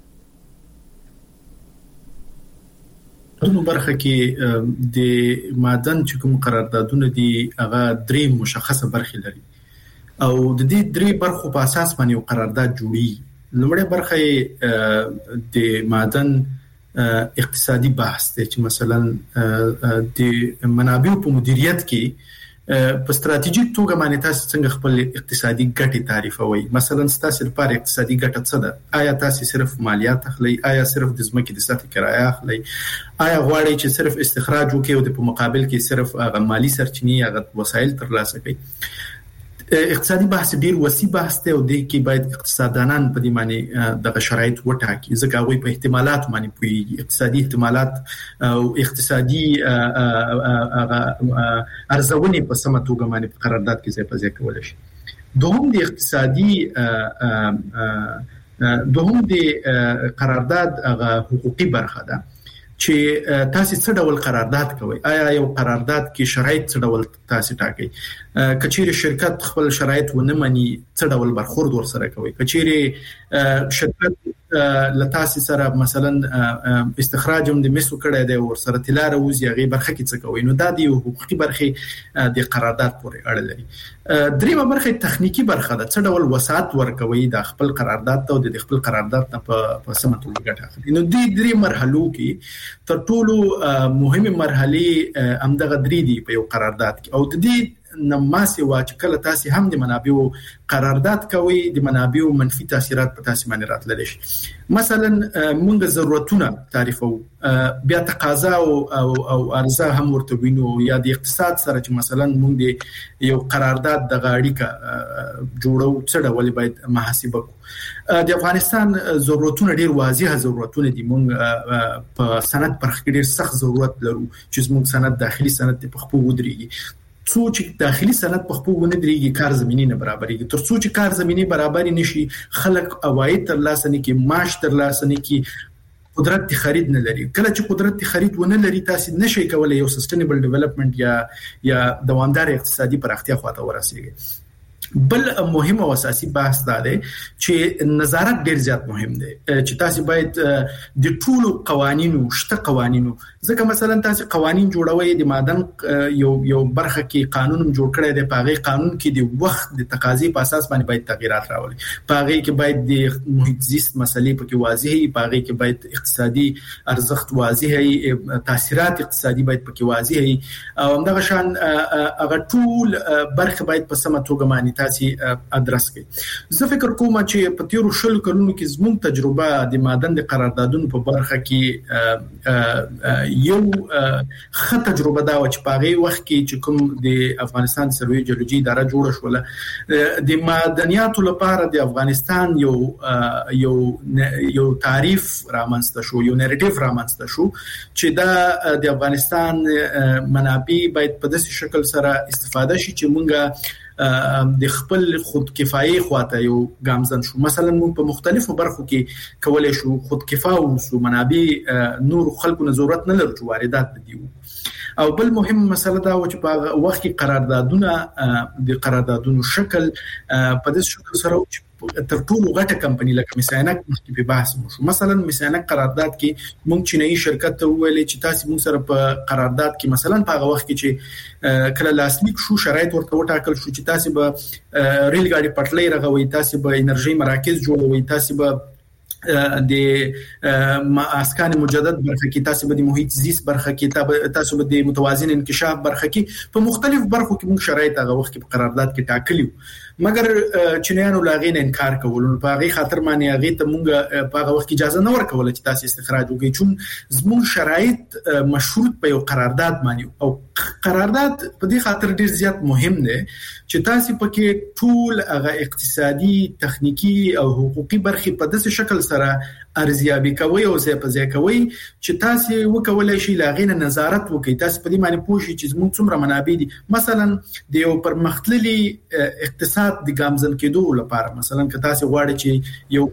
F: نو برخه کې د معدن چې کوم قراردادونه دي هغه درې مشخصه برخې لري او د دې درې برخو په اساس باندې یو قرارداد جوړي. لومړی برخه د معدن اقتصادي بحث دی چې مثلا د منابعو په مدیریت کې په ستراتیژیک توګه باندې تاسو څنګه خپل اقتصادي ګټې تعریفوي. مثلا تاسو لپاره اقتصادي ګټه څه ده؟ آیا تاسو صرف مالیات اخلي؟ آیا صرف د ځمکې د سطح کرایه اخلي؟ آیا غواړئ چې صرف استخراج وکړئ او په مقابل کې صرف هغه مالی سرچینې هغه وسایل ترلاسه کړئ؟ اقتصادي بحث ډیر وسیع بحث دی او د کې باید اقتصاددانان په دې معنی د شرایط وټاکي ځکه هغه په احتمالات باندې پوي اقتصادي احتمالات او اقتصادي ارزونې په سمه توګه باندې په قرارداد کې ځای په ځای کول شي. دوهم د اقتصادي دوهم د قرارداد هغه حقوقي برخه ده چې تاسو څه ډول قرارداد کوي. آیا یو قرارداد کې شرایط څه ډول تاسو ټاکي؟ کچېره شرکت خپل شرایط ونه مني څه ډول برخورد ورسره کوي؟ کچېره شرکت لتاسو سره مثلا استخراج هم د مسو کړه دی ورسره تلاره وزي غي برخه کې څه کوي؟ نو دا د حقوقي برخه د قرارداد پورې اړه لري. دریمه برخه تخنیکی برخه ده، څه ډول وسات ورکوي د خپل قرارداد ته او د خپل قرارداد نه په سمه توګه ګټه اخلي. نو د درې مرحلو کې تر ټولو مهمه مرحله همدغه درې دي په یو قرارداد کې او د دې نماسي واچ کله تاسو هم د منابعو قرارداد کوي د منابعو منفي تاثیرات په تاسو باندې راتللی شي. مثلا موږ ضرورتونه تعریفو بیا تقاضا او او عرضه هم ورته وینو یا د اقتصاد سره چې مثلا موږ یو قرارداد د غاړي کا جوړو څه ډول باید محاسبه کو. د افغانستان ضرورتونه ډیر واضحه ضرورتونه دي. موږ په صنعت پرخ کې ډیر سخت ضرورت لرو چې موږ صنعت داخلي صنعت په خپل ودرېږي. څو چې داخلي صنعت په خپل ونه درېږي کار زميني نه برابرېږي. تر څو چې کار زميني برابر نشي خلک عواید تر لاسه نه کې معاش تر لاسه نه کې قدرت تی خرید نه لري. کله چې قدرت تی خرید ونه لري تاسو نشئ کولای یو سستینبل ډیولپمنٹ یا یا دوامدار اقتصادي پراختیا خواته ورسیږي. بل مهم او اساسي بحث دا دی چې نظارت ډیر زیات مهم دی چې تاسو باید د ټولو قوانینو شته قوانینو ځکه مثلا تاسو قوانین جوړوي د مادن یو یو برخه کې قانون جوړ کړی دی. په هغه قانون کې د وخت د تقاضې په اساس باندې باید تغیرات راولي. په هغه کې باید د محیط زیست مسلې پکې واضح وي. په هغه کې باید اقتصادي ارزښت واضح وي. تاثیرات اقتصادي باید پکې واضح وي او همدغه شان هغه ټول برخه باید په سمه توګه باندې تاسو ادرس کړئ. زه فکر کوم چې په تیرو شل کلونو کې زموږ تجربه د مادن د قراردادونو په برخه کې یو ښه تجربه دا و چې په هغه وخت کې چې کوم د افغانستان سروي جیولوژي اداره جوړه شوله د معدنیاتو لپاره د افغانستان یو یو یو تعریف رامنځته شو، یو نریټیو رامنځته شو چې دا د افغانستان منابع باید په داسې شکل سره استفاده شي چې مونږه د خپل خود کفایي خواته یو ګامزن شو. مثلا موږ په مختلفو برخو کې کولای شو خود کفا او منابع نور خلکو نه ضرورت نه لرو چې واردات دیو. او بل مهم مسله دا و چې په وخت کې قراردادونه د قراردادونو شکل په دې شکل سره تر ټولو غټه کمپنی لکه میسانک مخکې په بحث وشو. مثلا میسانک قرارداد کې موږ چینایي شرکت ته ویلې چې تاسو موږ سره په قرارداد کې مثلا په هغه وخت کې چې کله لاسلیک شو شرایط ورته وټاکل شو چې تاسو به ریل ګاډي پټلۍ رغوي، تاسو به انرژي مراکز جوړوي، تاسو به د اسکان مجدد برخه کې تاسو به د محیط زیست برخه کې تاسو به د متوازن انکشاف برخه کې په مختلف برخو کې موږ شرایط هغه وخت کې په قرارداد کې ټاکلیو. مګر چینایانو لاغې نه انکار کول. په هغه خاطر باندې هغه ته موږ په هغه وخت کې اجازه نه ورکول چې تاسو استخراج وکړئ چون زموږ شرایط مشروط په یو قرارداد باندې او قرارداد په دې خاطر ډیر زیات مهم دی چې تاسو پکې ټول هغه اقتصادي، تخنیکی او حقوقي برخې په داسې شکل سره ارزیابي کوي او ځای په ځای کوي چې تاسو وکولای شئ لاغې نه نظارت وکړئ. تاسو په دې باندې پوه شئ چې زموږ څومره منابع دي. مثلا د یو پرمختللي اقتصاد د ګامزن کېدو لپاره مثلا که تاسو غواړئ چې یو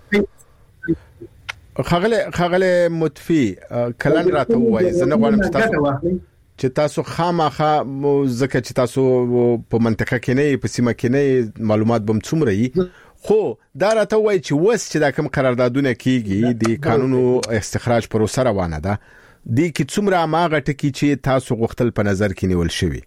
C: خغله خغله متفي کلن راته وایي زه نه غواړم تاسو چې تاسو خامخا ځکه چې تاسو په منطقه کې نه په سیمه کې نه معلومات بم څومره یي خو دا راته وایي چې وس چې دا کوم قراردادونه کیږي د قانونو استخراج پروسه روانه ده د کی څومره ماغه ټکی چې تاسو غوښتل په نظر کې نیول شوی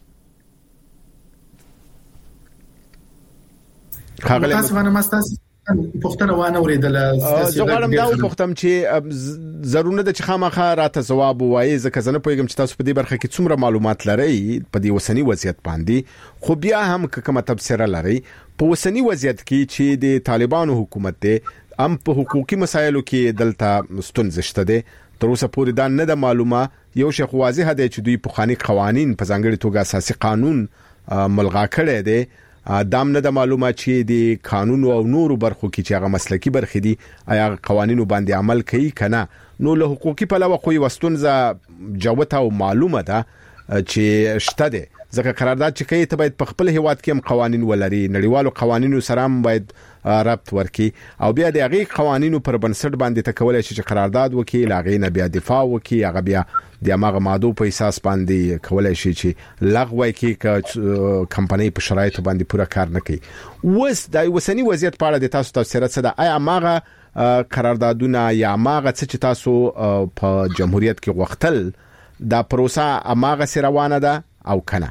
F: خاغله تاسو باندې مستاسي پښتنه وانه اوریدل
C: زه غواړم دا پښتم چې ضروري ده چې خامخا راته جواب وایي ځکه زه نه پوهیږم چې تاسو په دې برخه کې څومره معلومات لرئ په دې وسنی وضعیت باندې خو بیا هم کومه تفسیر لرئ په وسنی وضعیت کې چې د طالبانو حکومت ته ام په حقوقي مسایلو کې دلته ستونزې شته ده تر اوسه پورې دا نه ده معلومه یو شی واضح دی چې دوی په خاني قوانين په ځانګړي توګه اساسي قانون ملغا کړی دی دام نه د معلومات چې د قانون او نورو برخو کې چې هغه مسلکی برخې دي آیا قوانینو باندې عمل کوي کنه نو له حقوقي په لور خو وستونزه جوته او معلومه ده چې شته ده ځکه قرارداد چې کوي ته باید په خپل هیواد کې هم قوانین ولري نړیوالو قوانینو سره هم باید رابط ورکي او بیا د هغه قوانینو پر بنسټ باندې تکول شي چې قرارداد وکي لاغې نه بیا دفاع وکي هغه بیا د هغه ماده په اساس باندې کولای شي چې لغوي کې کمپنۍ په شرایطو باندې پوره کار نه کوي وس د وسنی وضعیت په اړه د تاسو تفسیر څه ده آیا ماغه قراردادونه یا ماغه څه چې تاسو په جمهوریت کې غوښتل دا پروسه اماغه سره روانه ده او کنه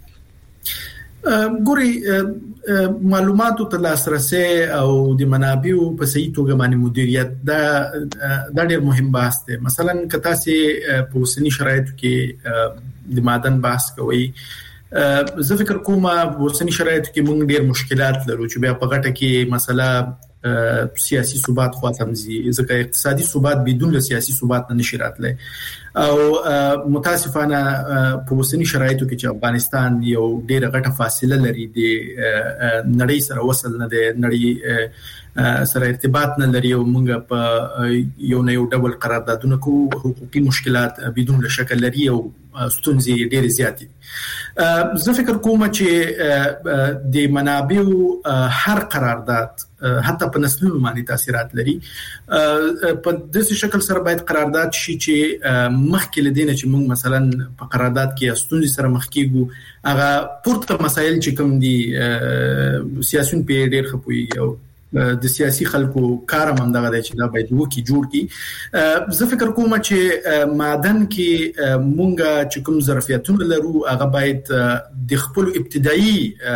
F: ګوري معلوماتو ته لاسرسي او د منابعو په صحیح توګه باندې مدیریت دا دا ډېر مهم بحث دی مثلا کتا سي په وسنی شرایطو کې د معدن بحث کوي زه فکر کوم په وسنی شرایطو کې موږ ډېر مشکلات لرو چې بیا په غټه کې مسله سیاسي ثبات خو تمزي ځکه اقتصادي ثبات بدون له سیاسي ثبات نه نشي راتلی او متاسفانه په وسنی شرایطو کې چې افغانستان یو ډېر غټه فاصله لري د نړۍ سره وصل نه دی نړۍ سره ارتباط نه لري او موږ په یو نه یو ډول قراردادونه کوو حقوقي مشکلات بدون له شکل لري او ستونزې ډېر زیات دي زه فکر کوم چې د منابعو هر قرارداد حتی په نسلونو باندې تاثیرات لري په داسې شکل سره باید قرارداد شي چې مخکې لدینه چې موږ مثلا په قرارداد کې ستونزې سره مخ کیږو هغه پورته مسایل چې کوم دي سیاسيون په ډېر خپوي او د سیاسي خلکو کار هم دغه دی چې دا باید وکی جوړ کی زه فکر کوم چې معدن کې مونږه چې کوم ظرفیتونه لرو هغه باید د خپل ابتدایي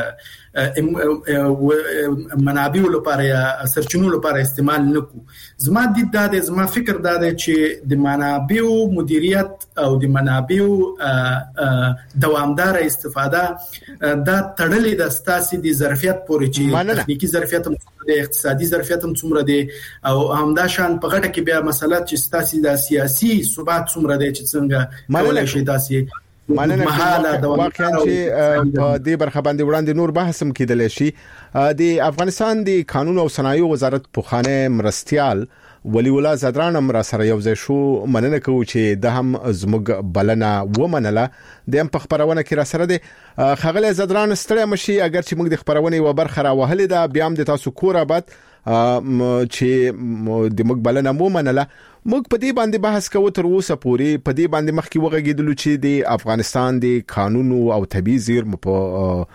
F: منابعو لپاره یا سرچینو لپاره استعمال نکو زما د داده زما فکر داده چې د منابعو مدیریت او د منابعو دوامدار استفاده دا تړلې د ستاسي د ظرفیت پورې چې تخنیکی ظرفیت د اقتصادي ظرفیت هم څومره دي او همدا شان په غټه کې بیا مسله چې ستاسي د سیاسي ثبات څومره دي چې څنګه کولای شي تاسو
C: مانه واقعا چې په دې برخه باندې وړاندې نور بحث هم کېدل شي د افغانستان د قانون او صنایع وزارت پوخانه مرستيال ولی الله زدران هم را سره یو ځای شو مننه کوي چې د هم زموږ بلنه ومنله د هم په خبرونه کې را سره دي خغل زدران ستړي مشي اگر چې موږ د خبرونه و برخه را وهلې ده بیا هم د تاسو کور آباد چې د موږ بلنه ومنله موږ په دې باندې بحث کوو تر اوسه پورې په دې باندې مخکې وغږیدلو چې د افغانستان د قانون او طبي زیرمو په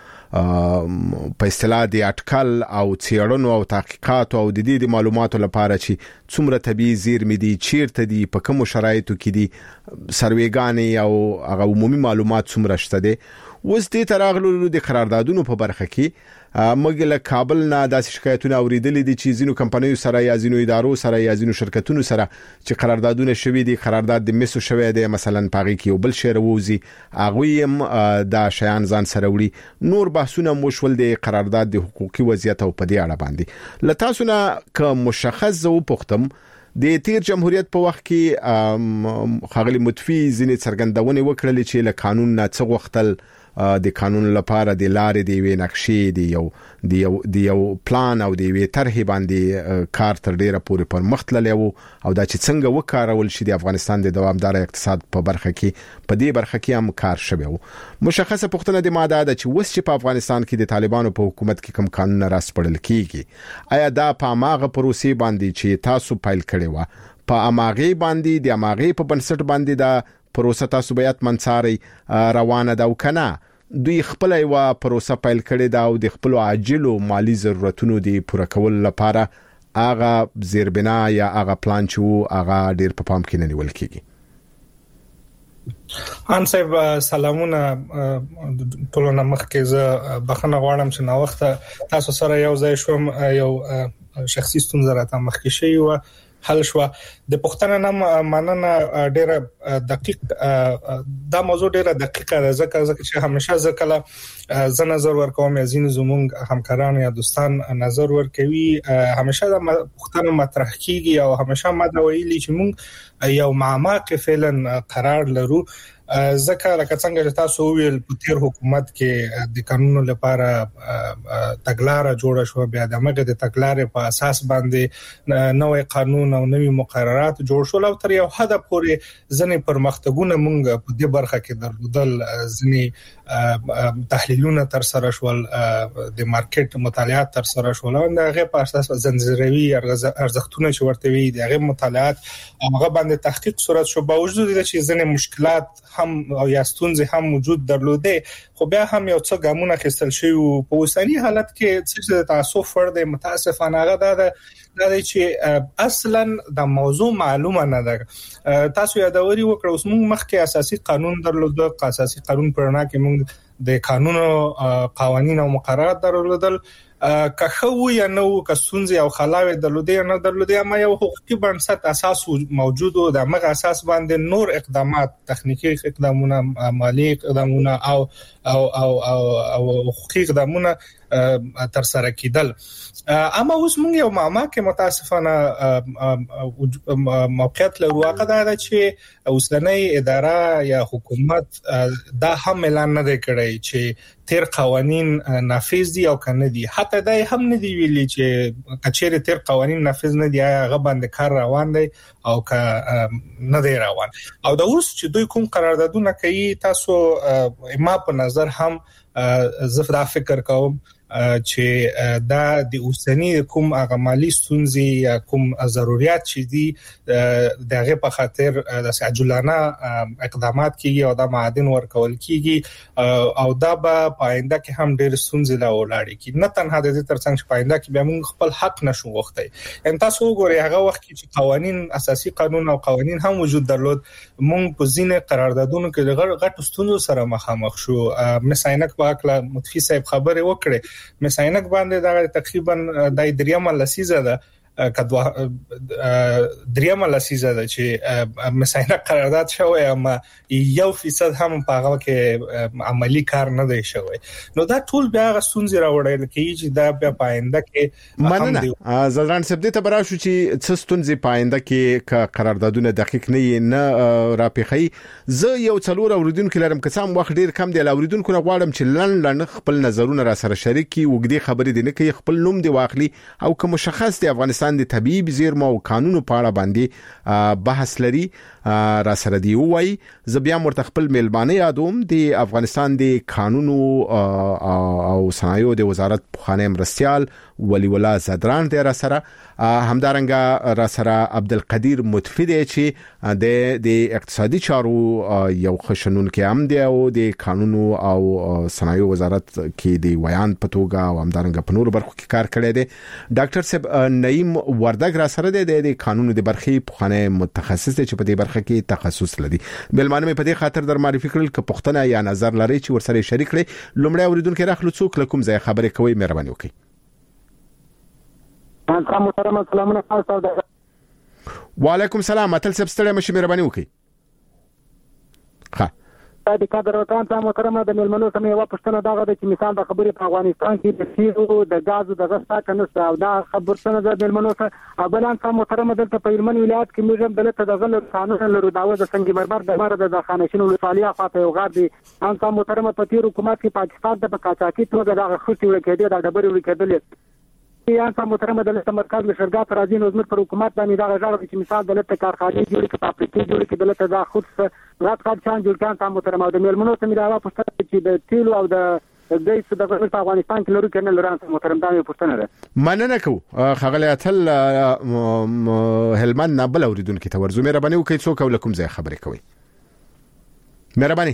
C: په اصطلاح د اټکل او څېړنو او تحقیقات او د دې معلوماتو لپاره چې څومره طبي زیرمې دي چیرته دي په کوم شرایطو کې دي سروېګانې او هغه عمومي معلومات څومره شته دي اوس دې تراغلو د قراردادونو په برخه کې موږ له کابل نه د شکایتونو اوریدلې دي چې زینو کمپنیو سره یا زینو ادارو سره یا زینو شرکتونو سره چې قراردادونه شوي دي قرارداد د میسو شوی دی مثلا پاغي کې یو بل شهر ووزي هغه هم د شیان ځان سره وړي نور بحثونه مشول د قرارداد د حقوقي وضعیت او په دې اړه باندې لتاسونه ک مشخص زو پختم د تیر جمهوریت په وخت کې خغلی متفی ځینې څرګندونه وکړل چې له قانون نه څه وختل د قانون لپاره د لارې دی وی نقشې دی یو دی یو دی یو پلان او دی وی طرح باندې کار تر ډیره پورې پر مختللی وو او دا چې څنګه وکارول شي د افغانستان د دوامدار اقتصاد په برخه کې په دې برخه کې هم کار شوی وو مشخصه پښتنه د ماده ده چې وس چې په افغانستان کې د طالبانو په حکومت کې کوم قانون راسپړل کیږي آیا دا په ماغه پروسې باندې چې تاسو پایل کړی و په اماغه باندې د اماغه په بنسټ باندې دا پروسه تاسو بیات منصاري روانه دا وکنه دوی خپل یو پروسه پیل کړي دا او د خپل عاجل او مالی ضرورتونو دی پوره کول لپاره اغه زیربنا یا اغه پلان چې اغه ډیر په پام کې نه نیول کیږي.
G: ان صاحب سلامونه ټولنه مخکې زه بخنه غواړم چې نو وخت تاسو سره یو ځای شوم یو شخصي ستونزه راته مخکې شي او حل شو د پښتنه نام مننه ډیره دقیق دا موضوع ډیره دقیقه ده ځکه چې همیشه ځکه ز نظر ورکوم زین زمونږ همکاران یا دوستان نظر ورکوي همیشه د پښتنه مطرح کیږي او همیشه ما دا ویلي چې مونږ یو معمق فعلا قرار لرو ځکه لکه څنګه چې تاسو ویل په تیر حکومت کې د قانونو لپاره تګلارې جوړه شو بیا د هغه د تګلارې په اساس باندې نوې قانون او نوې مقررات جوړ شول او تر یو حد پورې ځنې پرمختګونه مونږ په دې برخه کې درلودل ځنې تحلیلونه تر سره شول د مارکیټ مطالعات تر سره شول او هغه په اساس زنجیروي ارزښتونه چې ورته وي د هغه مطالعات هغه باندې تحقیق صورت شو باوجود د چې ځنې مشکلات هم او یا ستونزې هم موجود درلوده خو بیا هم یو څه ګامونه خستل شي او په اوسنی حالت کې چې تاسو فرد متاسفانه هغه د د چې اصلا د موضوع معلومه نه ده تاسو یادوري وکړو اوس موږ مخکې اساسي قانون درلوده اساسي قانون پرنا کې موږ د قانون قوانين او مقررات درلودل که خو یا نو کسونځ او خلاوي درلوده نه درلوده ما یو حقوقي بنسټ اساس موجود او د مغه اساس باندې نور اقدامات تخنیکی اقدامونه مالی اقدامونه او او او او حقوقي اقدامونه تر سره کیدل اما اوس موږ یو معما کې متاسفانه موقعیت لرو هغه دا چې اوسنۍ اداره یا حکومت دا هم اعلان نه کړی چې تیر قوانين نافذ دي او کنه دي حتی دا هم نه دی ویلي چې کچېره تیر قوانين نافذ نه دي هغه باندې کار روان دی او که نه دی روان او دا اوس چې دوی کوم قراردادونه کوي تاسو ما په نظر هم زه فکر کوم چې دا د اوسنی کوم هغه مالی ستونزې یا کوم ضرورت چې دي دغه په خاطر د عاجلانه اقدامات کیږي او د معادن ورکول کیږي او دا به پاینده کې هم ډېر ستونزې لا ولاړې کی نه تنها د دې ترڅنګ چې پاینده کې به موږ خپل حق نشو غوښتي ان تاسو وګورئ هغه وخت چې قوانين اساسي قانون او قوانين هم وجود درلود موږ په ځینې قراردادونو کې غټ ستونزو سره مخامخ شو مساینک واکله متفی صاحب خبره وکړه مساینک باندې دا تقریبا د دریمه لسیزه ده کدوا دریمه لسیزه ده چې مساینک قرارداد شوی اما یو فیصد هم په هغه کې عملی کار نه دی شوی نو دا ټول بیا غسونځ راوړل کیږي چې دا بیا پاینده کې
C: مننه زلران سب دې ته براشو چې څه ستونزې پاینده کې قراردادونه دقیق نه نه راپیخي زه یو څلور اوریدونکو لرم که سم وخت ډیر کم دی اوریدونکو غواړم چې لن لن خپل نظرونه را سره شریک کی وګړي خبرې دي نه کوي خپل نوم دی واخلي او کوم مشخص دی افغانستان د طبيب زیرمو او قانونو په اړه باندې بحث لري را سره دی وای زبیا مرته خپل میلمانه یادوم د افغانستان د قانونو او صنایعو د وزارت خانه مرستيال ولی ولا زدران د را سره همدارنګه را سره عبدالقدیر متفید چې د د اقتصادي چارو یو خشنون کې هم دی او د قانونو او صنایعو وزارت کې دی ویان پتوګه او همدارنګه په نور برخو کې کار کړی دی ډاکټر صاحب نعیم وردګ را سره دی د قانونو د برخې په خانه متخصص دی چې په دې برخه کې تخصص لري بلمانه په دې خاطر در معرفي کړل ک پښتنه یا نظر لري چې ورسره شریک کړي لومړی اوریدونکو راخلو څوک لکم ځای خبرې کوي مهرباني وکړئ
H: السلام محترم السلام علیکم
C: وعلیکم السلام اتل سب ستړي مشه مهرباني وکړئ ها
H: د کادر وطن ته محترم د ملمنو سم یو پښتنه دغه د مثال د خبرې په افغانستان کې د سیرو د غازو د غستا کنه او دا خبرتنه د ملمنو ته بلان ته محترم دلته په هلمند ولایت کې موږ دلته د غل قانون لرو داوه د څنګه مرمر د مر د خانشین ولسوالیا خاطه یو غار دي ان ته محترم په تیر حکومت کې پاکستان د بقاچاکی توګه د خښتي ورکېده د ډبرې ورکېدل یا څنګه محترم دلته مرکز مشرګات راځي نو زموږ پر حکومت باندې دا غږ چې مثال دلته کارخانه جوړې کړي فابریکې جوړې کړي دلته دا خود غات غات شان جوړ کړي تاسو محترم د ملمنو سم دا پښتنه چې د تیلو او د د څه د افغانستان کې لرو کنه لران محترم دا پښتنه ده
C: مننه کو خغلی اتل هلمند نابل اوریدونکو ته ورزو مهرباني وکړئ څوک ولکم ځای خبرې کوي مهرباني.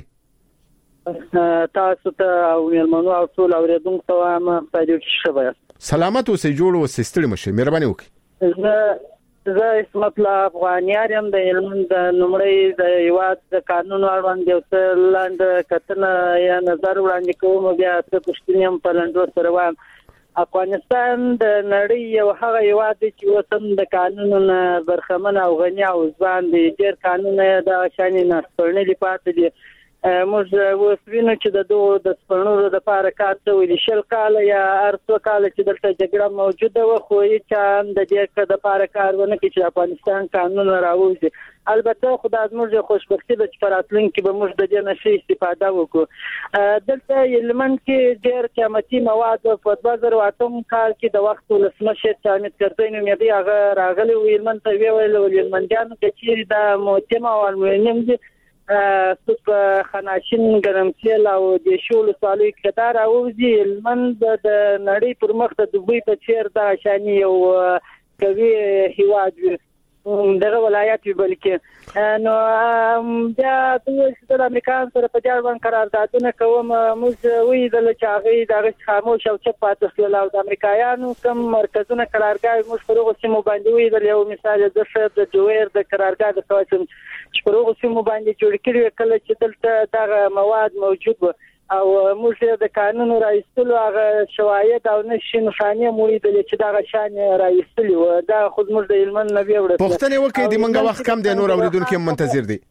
I: تاسو ته او مېلمنو او ټول اوریدونکو ته وایم خدای دې شپه
C: سلامت اوسئ جوړ اوسئ ستړي مشه مهرباني وکړئ.
I: زه زه اسمت الله افغانیار یم د هلمند د نومړی د هیواد د قانون اړوند یو څه لاندې کتنه یا نظر وړاندې کوم. بیا څه پوښتنې هم په لنډو سره وایم. افغانستان د نړۍ یو هغه هیواد دی چې وسم د قانونونو برخمن او غنی او ځوان دی. ډېر قانونونه د شانې نه سپړنې پاتې دي. موږ وسوینو چې د دوه د سپړنو د لپاره کار کوي شل کال یا ارڅو کال چې دلته جګړه موجوده و خو چې د دې د لپاره کار ونه کوي چې افغانستان قانون راوځي. البته خدای زموږ خوشبختي د چفراتلون کې به موږ د دې نشي استفاده وکړو. دلته یلمن کې ډېر قیمتي مواد په دوه زره اتم کال کې د وخت ولسمشر حامد کرزي نوم یې هغه راغلی یلمن ته ویل یلمنجان چې د موتما او المنیم دي سوپ خناشین ګرمسیل او د شول سالي کتار او زی یلمن د نړۍ پر مخ د دوبۍ په چیر د شانی یو کوي هیواد دغه ولایت بلکې نو بیا د امریکا سره په جوړ باندې قراردادونه کوم. موږ وی د لچاغي د خاموش او چپ پاتې له د امریکایانو کوم مرکزونه قرارداد موږ پرغه سیمو باندې وی د یو مثال د شپ د جویر د قرارداد د توسم چې پرغه سیمو باندې جوړ کړي کله چې دلته دغه مواد موجود و او موږ د قانون راایستلو هغه شواهد او نشي نشانه مولیدل چې دغه شان راایستلو دا خود موږ د علم نبی وړه
C: پښتنه وکي د منګه وخت کم دی نور اوریدونکو منتظر دي.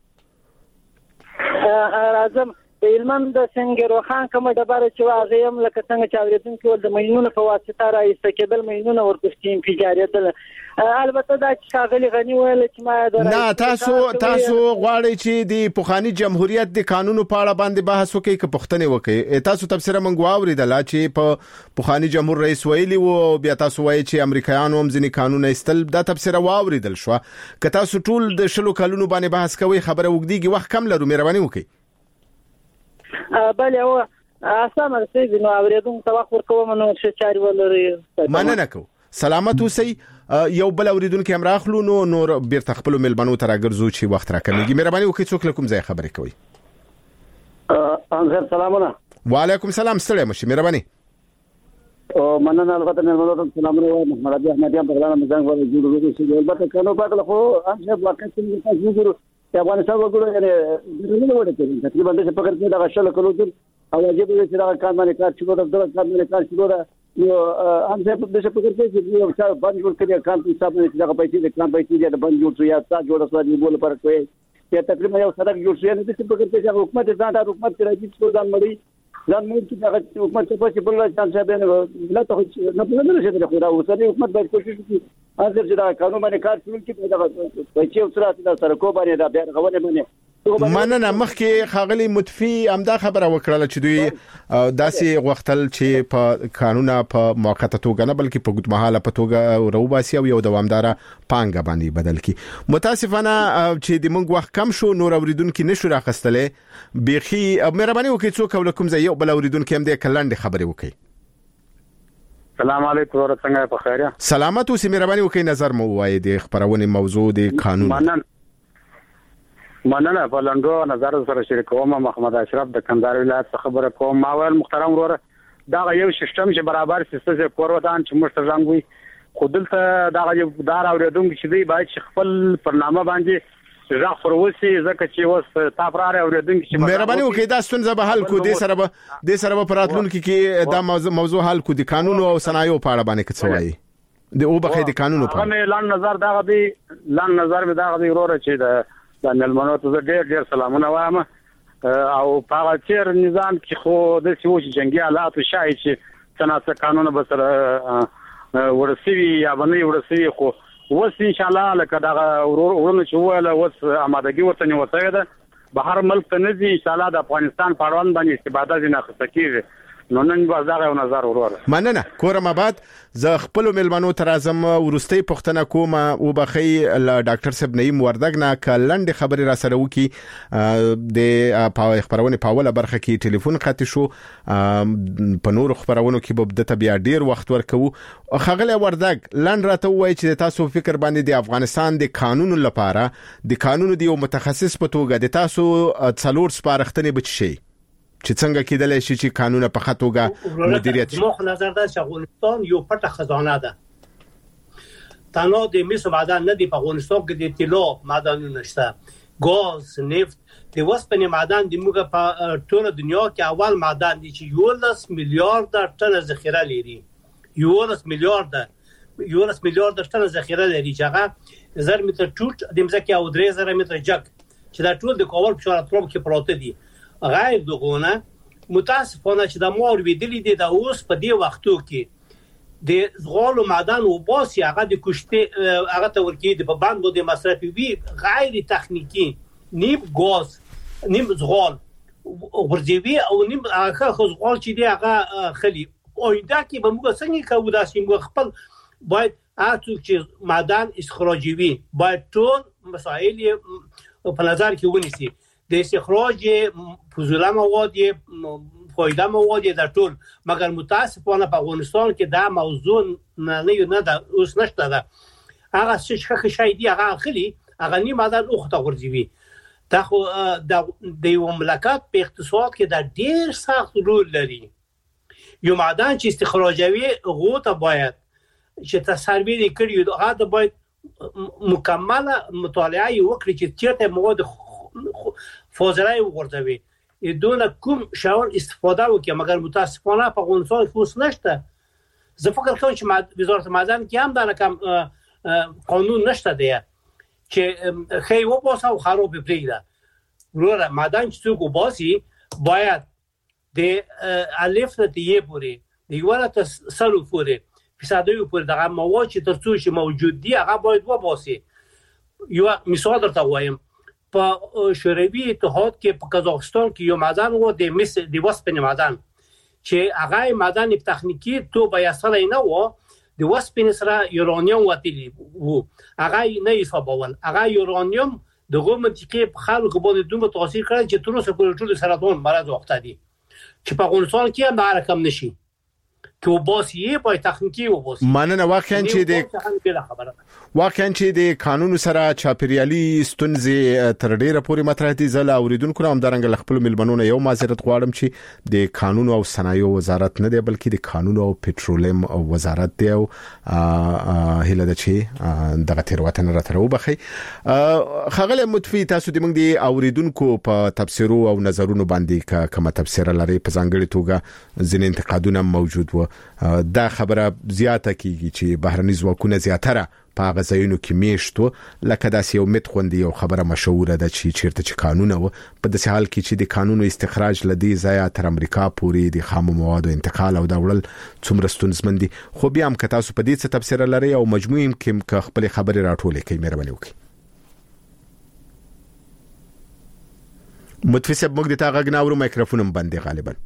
I: اعظم د علم د څنګه روخان کومه د بار چې واغې هم لکه څنګه چې اوریدونکو ول د مینونو په واسطه راایست کېدل مینونه ورکوستین پیجاریدل. البته دا چې شاغلی غنی ویل چې ما دا
C: نه تاسو تاسو غواړئ چې د پوخانی جمهوریت د قانونو په اړه باندې بحث وکړئ که پښتنه وکړئ. تاسو تفسیر منغو اوریدل چې په پوخانی جمهور رئیس ویلی وو بیا تاسو وایي چې امریکایانو هم ځینې قانون ایستل دا تفسیر واوریدل شو. که تاسو ټول د شلو کلونو باندې بحث کوئ خبره وګديږي وخت کم لرو مهرباني وکړئ.
I: بله او اسامه سيدي نو اوریدونکو ته وخت ورکوم نو چې چاري ولري
C: مننه کو. سلامت اوسئ. یو بل اوریدونکو هم راخلو نو نور بیرته خپل ملمنو تر اگرزو چې وخت راکمېږي مهرباني وکړئ څوک لکم ځای خبرې کوي.
J: انزل سلامونه.
C: وعلیکم السلام ستړي مشه مهرباني.
J: او مننه البته ملمنو سلامونه محمد ابي احمدي هم بغلانه مزنګ ور جوړ شو البته کنو پاتله خو هم څه واقع څنګه تاسو ګورو چې افغانستان وګورو یعنی دغه وړه کې تقریبا د فکر کې دا شل کلو او واجب دي چې دا کار باندې کار شروع د کار باندې کار شروع ده. نو هم څه په دې فکر کې چې یو څه باندې جوړ کړی کار په حساب نه چې دا پیسې د کار پیسې د باندې جوړ شو یا څه جوړ شو دی بوله پر کوي چې تقریبا یو سړک جوړ شو نه د څه فکر کې چې حکومت ځان د حکومت کې راځي چې ځان مړي ځان مړي چې دا حکومت څه په بل ځان څه به نه ته نه په نه شي دا خو اوسنی حکومت باید کوشش وکړي اځر چې دا قانون باندې کار شروع کړي دا پیسې او سره د سره کو باندې دا بیا غوونه باندې
C: مننه. مخکې خاغلی متفی امدا خبره وکړه چې دوی داسې وختل چې په قانونا په موقته توګه نه بلکې په ګډمحاله په توګه روباسي او یو دوامدار پانګه باندې بدل کی. متاسفانه چې د موږ وخت کم شو نور اوریدونکو نشو راخستلې بيخي مهرباني وکړئ څوک ولکم زه یو بل اوریدونکو هم د کلند خبرې وکړي.
J: سلام علیکم ورحمت الله خیره.
C: سلامت اوسئ مهرباني وکړئ نظر مو وایي د خبرونه موضوع د قانون.
J: مننه مننه په لندو نظر سره شریکوم. محمد اشرف د کندهار ولایت خبره کوم. ماول محترم وروره دا یو سیستم چې برابر سیستم چې کوروتان چې مشترک وي خو دلته دا یو دار اوریدونکو چې دی باید خپل برنامه باندې ځا خروسي ځکه چې وس تافراره اوریدونکو چې
C: مهرباني وکړئ دا ستونزه به حل کو دي سره به د سره په پراتلونکو کې دا موضوع حل کو دي قانون او صنایع په اړه باندې څه وایي د او بخې د قانون په
J: اړه لاند نظر دا غدي لاند نظر به دا غدي وروره چې د د ملمنو ته ډېر ډېر سلامونه وایم او په چیر نظام کې خو د سیوش جنگي حالات شای چې څنګه قانون به سره ورسوي یا باندې ورسوي خو وس ان شاء الله لکه دا ورونه چې وله وس آمادګي ورته نیوځي ده بهر ملک ته نزي ان شاء الله د افغانستان پروان باندې استفاده نه خصه کیږي نو نن به دا یو نظر وروره.
C: مننه کورم آباد. زه خپل ملمنو تر اعظم ورستي پښتنه کوم او بخي ډاکټر صاحب نعیم وردګ نه کلند خبري را سره وکي د پاو خبرونه پاوله برخه کې ټلیفون قطع شو په نور خبرونو کې به د بیا ډیر وخت ورکو. خغله وردګ لند راته وای چې تاسو فکر باندې د افغانستان د قانون لپاره د قانون دی یو متخصص په توګه د تاسو څلور سپارښتنې بچي چې څنګه کېدل شي چې قانون په خاطوګه مدیریت شي.
E: مخ نظر ده چې افغانستان یو پټه خزانه ده. تنها د مس معدن نه دی په افغانستان کې د طلا معدنونه شته، ګاز، نفت، د وسپنې معدن د موږ په ټول دنیا کې اول معدن دي چې یولس میلیارډ ټن ذخیره لري. یولس میلیارډ یولس میلیارډ ټن ذخیره لري چې هغه زر متر ټوټ د مځکه او درې زره متر جګ چې دا ټول د کابل په شاړه تراب کې پروت دي. غیر دغونه متاسفانه چې د مور ویدلې دي د اوس په دی وختو کې د زغال او معدن او باسي هغه د کوشته هغه ته ورکی د په باندې د مصرفي وی غیر تخنیکی نیم ګاز نیم زغال ورځوي او نیم هغه زغال چې دی هغه خلی اوینده کې به موږ څنګه کوو دا چې خپل باید اته چې معدن استخراجوي باید ټول مسائل په نظر کې ونیسي. د استخراج فضوله مواد فایده مواد د ټول مګر متاسفانه په افغانستان کې دا موضوع نه نه ده اوس نشته ده. هغه څه شي دی هغه خلی هغه نیم معدن اوخته ورځوي. دا خو د یو مملکت په اقتصاد کې دا ډیر سخت رول لري. یو معدن چې استخراجوي هغه ته باید چې تصویر کړی هغه ته باید مکمله مطالعه وکړي چې چیرته مواد فاضلای وګرځوي دونه کوم شاول استفاده وکړي مګر متاسفانه په افغانستان کې اوس نشته. زه فکر کوم چې وزارت معدن کې هم دا کم قانون نشته دی چې خی و باسه او خراب پرېږده. وروره معدن چې څوک وباسي باید د الف ته یې پورې د یوه ته سلو پورې فیصدي پورې دغه مواد چې تر څو چې موجود دي هغه باید وباسي. یو مثال درته وایم په شوروي اتحاد کې په قزاقستان کې یو معدن و د مس د وسپنې معدن چې هغه معدن تخنیکی تو به اصل نه و د وسپنې سره یورانیوم وتلی وو هغه نه حسابول. هغه یورانیوم دغه منطقې په خلکو باندې دومره تاثیر کړی چې تر اوسه پورې ټول سرطان مرض وخته دي چې په افغانستان کې هم دا رقم نشي که وباسي په تخنیکی وباسي.
C: مننه واقعا چې د واقعا چې د قانون سره چاپیریالي ستونزې تر ډیره پورې مطرح دي. زله اوریدونکو هم درنګ خپل ملمنونه یو معذرت غواړم چې د قانون او صنایع وزارت نه دی بلکې د قانون او پټرولیم او وزارت دی او هله د چې دغه تیروتنه راته وبخي. خغله متفی تاسو د موږ د اوریدونکو په تفسیرو او نظرونو باندې کومه تفسیر لري په ځانګړي توګه ځین انتقادونه موجود و. دا خبره زیاته کیږي چې بهرني ځواکونه زیاتره په غزاینو کې میشتو لکه داسې یو مت خوندي یو خبره مشهوره ده چې چیرته چې قانون و په داسې حال کې چې د قانون استخراج لدی ځای تر امریکا پورې د خام موادو انتقال او داول څومره ستونزمن دي. خو بیا هم که تاسو په دې څه تفسیر لري او مجموعي کې خپل خبرې راټولې کوي مهرباني وکړئ. متفسب موږ د تا غږناورو مایکروفون باندې غالبا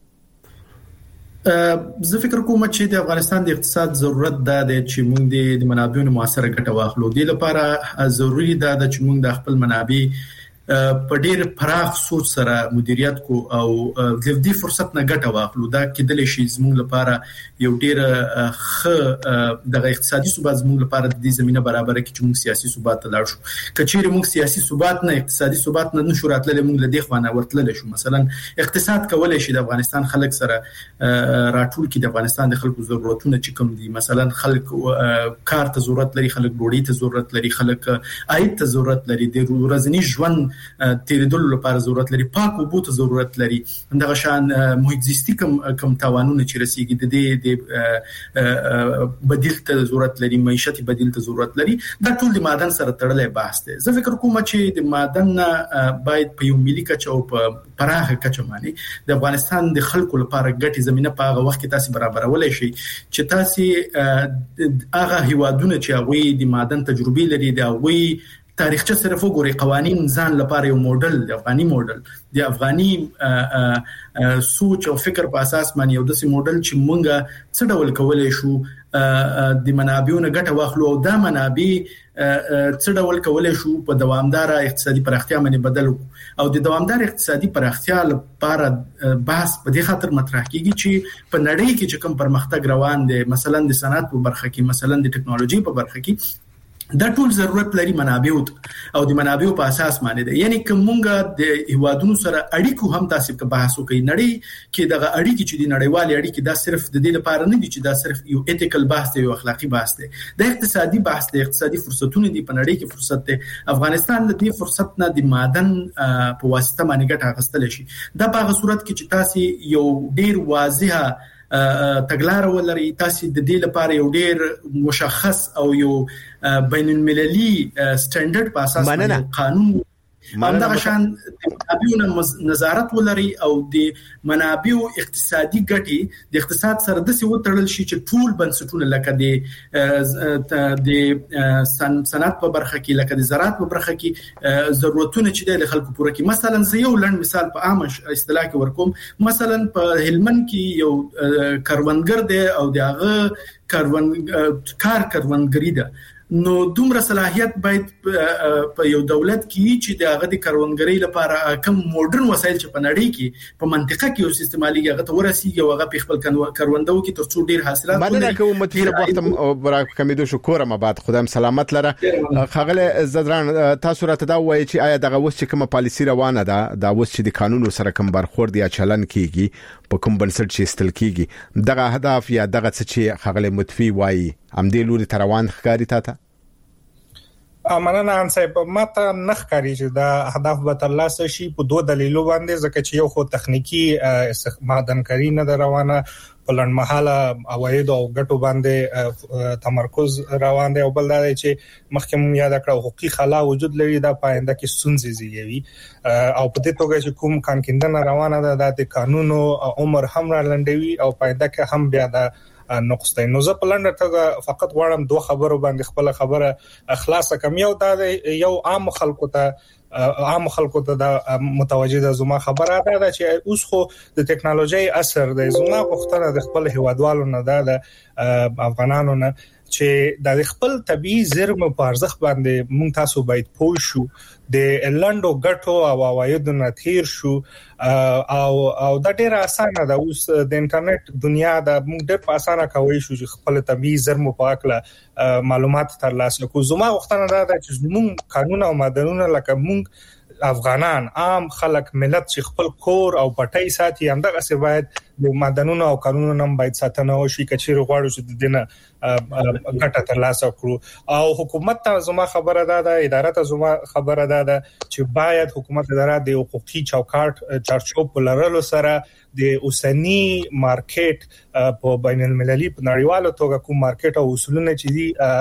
F: زه فکر کوم چې د افغانستان د اقتصاد ضرورت ده چې موږ د منابعونو موثره ګټه واخلو. د لپاره ضروری ده چې موږ د خپل منابع په ډېر پراخ سوچ سره مدیریت کو او د دې فرصت نه ګټه واخلو. دا کېدل شي زموږ لپاره یو ډېر ښه د اقتصادي ثبات زموږ لپاره د دې زمينه برابر کړي چې موږ سیاسي ثبات ته لاړ شو. کچېره موږ سیاسي ثبات نه اقتصادي ثبات نه نشو راتلل موږ له دې خوانه ورتلل شو. مثلا اقتصاد کولای شي د افغانستان خلک سره راټول کړي د افغانستان د خلکو ضرورتونه چې کوم دي. مثلا خلک کار ته ضرورت لري، خلک ډوډۍ ته ضرورت لري، خلک عاید ته ضرورت لري، د ورځني ژوند تیریدلو لپاره ضرورت لري، پاک اوبو ته ضرورت لري، دغه شان محیط زیستی کم کم توانونه چې رسیږي د دې د بدیل ته ضرورت لري، معیشت بدیل ته ضرورت لري. دا ټول د معدن سره تړلې بحث دی. زه فکر کوم چې د معدن باید په یو ملي کچه او په پراخه کچه باندې د افغانستان د خلکو لپاره ګټي زمينه په هغه وخت کې تاسو برابرولای شي چې تاسو هغه هیوادونه چې هغه د معدن تجربه لري د هغه تاریخچه صرف وګوري قوانين ځان لپاره یو موډل د افغاني موډل د افغاني سوچ او فکر په اساس باندې یو داسې موډل چې مونږه څه ډول کولای شو د منابعونو ګټه واخلو او دا منابع څه ډول کولای شو په دوامدار اقتصادي پراختیا باندې بدل او د دوامدار اقتصادي پراختیا لپاره بحث په دې خاطر مطرح کیږي چې په نړۍ کې چې کوم پرمختګ روان دي مثلا د صنعت په برخه کې مثلا د ټکنالوژي په برخه کې دا ټول ضرورت لري منابع او د منابع په اساس باندې دي یعنی کومګه د هوادونو سره اړیکو هم تاسو کې بحث وکړي نړۍ کې دغه اړیکې چې د نړیوالې اړیکې دا صرف د دې لپاره نه دي چې دا صرف یو ایتیکل بحث دی یو اخلاقی بحث دی د اقتصادي بحث دی اقتصادي فرصتونه دي په نړۍ کې فرصت دی افغانستان د دې فرصت نه د معدن په واسطه باندې ګټه اخیستل شي دا په هغه صورت کې چې تاسو یو ډیر واضحه تګلار ولري تاسو د دې لپاره یو ډیر مشخص او یو بین المللي سټانډرډ په اساس باندې قانون همدغه شان د منابعو نظارت ولري او د منابعو اقتصادي ګټې د اقتصاد سره د څه وتړل شي چې ټول بنسټونه لکه د د صنعت په برخه کې لکه د زراعت په برخه کې ضرورتونه چې د خلکو پوره کړي مثلا زه یو لړ مثال په عام اصطلاح کې ورکوم مثلا په هلمند کې یو کروندګر دی او دغه کروند کار کروندګری ده نو دومره صلاحیت باید په یو دولت کې چې د هغه د کروندګری لپاره کوم موډرن وسایل چې په نړۍ کې په منطقه کې یو سیستمالي هغه ته ورسیږي او هغه په خپل کروندو کې ترڅو ډیر حاصلات
C: باندې کوم متیر وخت برا کمیدو شکر ما بعد خدام سلامت لره خغله زدران تاسو راته دا وایي چې آیا دغه وس چې کومه پالیسی روانه ده دا وس چې د قانون سره کوم برخورد یا چلن کیږي په کوم بنسټ چې استل کیږي دغه هدف یا دغه څه چې خغله متفي وایي ام دې لوري تروان ښکاری تا ته
G: امانه ان صاحب ماته نخ کاری چې دا اهداف به ترلاسه شي په دوه دلیلو باندې ځکه چې یو خو تخنیکی استخدام کاری نه روانه په لړمحاله عواید او ګټو باندې تمرکز روان دی او بل دا چې مخکې یاد کړو حقوقي خلا وجود لري دا پاینده کې سنځي زیوي او په دې توګه چې کوم کان کیندنه روانه ده د قانونو عمر هم را لنډوي او پاینده کې هم بیا دا نقص دی نو زه په لنډه توګه فقط غواړم دوه خبرو باندې خپل خبره خلاصه کم یو دا یو عام خلکو ته عام خلکو ته د متوجه د زما خبره ده چې اوس خو د ټکنالوژي اثر د زما غوښتنه د خپل هیوادوالو نه ده افغانانو نه چې د خپل طبيعي زیرمو په ارزښت باندې مونږ تاسو باید پوه شو د لندو ګټو او عوایدو نه تیر شو او او دا ډیره اسانه ده اوس د انټرنیټ دنیا د مونږ ډېر په اسانه کوي شو چې خپل طبيعي زیرمو په اړه معلومات ترلاسه کوو زما غوښتنه ده چې مونږ قانون او معدنونه لکه مونږ افغانان عام خلک ملت چې خپل کور او پټي ساتي همدغه څه باید د معدنونو او قانونونو هم باید ساتنه وشي کچېر غواړو چې د دینه ګټه ترلاسه کړو او حکومت ته زما خبره ده د اداره ته زما خبره ده چې باید حکومت اداره د حقوقي چوکاټ چارچوب لرلو سره د اوسنی مارکیټ په بین المللي په نړیوالو توګه کوم مارکیټ او اصولونه چې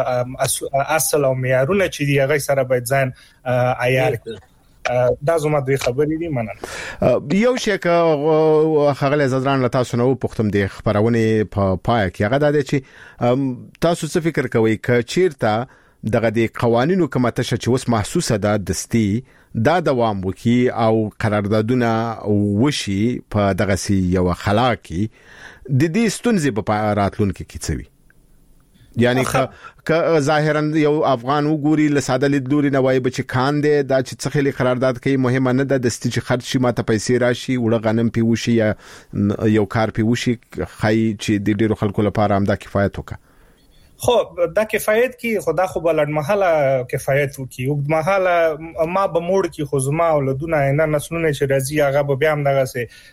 G: دي اصل او معیارونه چې دي هغه سره باید ځان عیار کړي دا زما دوی خبرې دي مننه
C: یو شی که خغل زدران له تاسو نو پختم د خبرونه په پای کې هغه د چې تاسو څه فکر کوئ ک چیرته دغه د قوانینو کومه تشه چې وس محسوسه ده دستي دا دوام وکي او قراردادونه وشي په دغه سي یو خلاقي د دې ستونزې په راتلونکو کې څه وي یعنی که ظاهرا یو افغان وګوري له ساده لیدلوري نه وایي چې کان دي دا چې څه خلي قرارداد کوي مهمه نه ده د ستې چې خرج شي ماته پیسې راشي وړه غنم پی وشي یا یو کار پی وشي خای چې د ډیرو خلکو لپاره هم دا کفایت وکړي
G: خو دا کفایت کی خدا خو بلډ محله کفایت وکي وګد محله ما به موړ کی خو زما ولودونه نه نسلونه چې راځي هغه به بیا هم دغه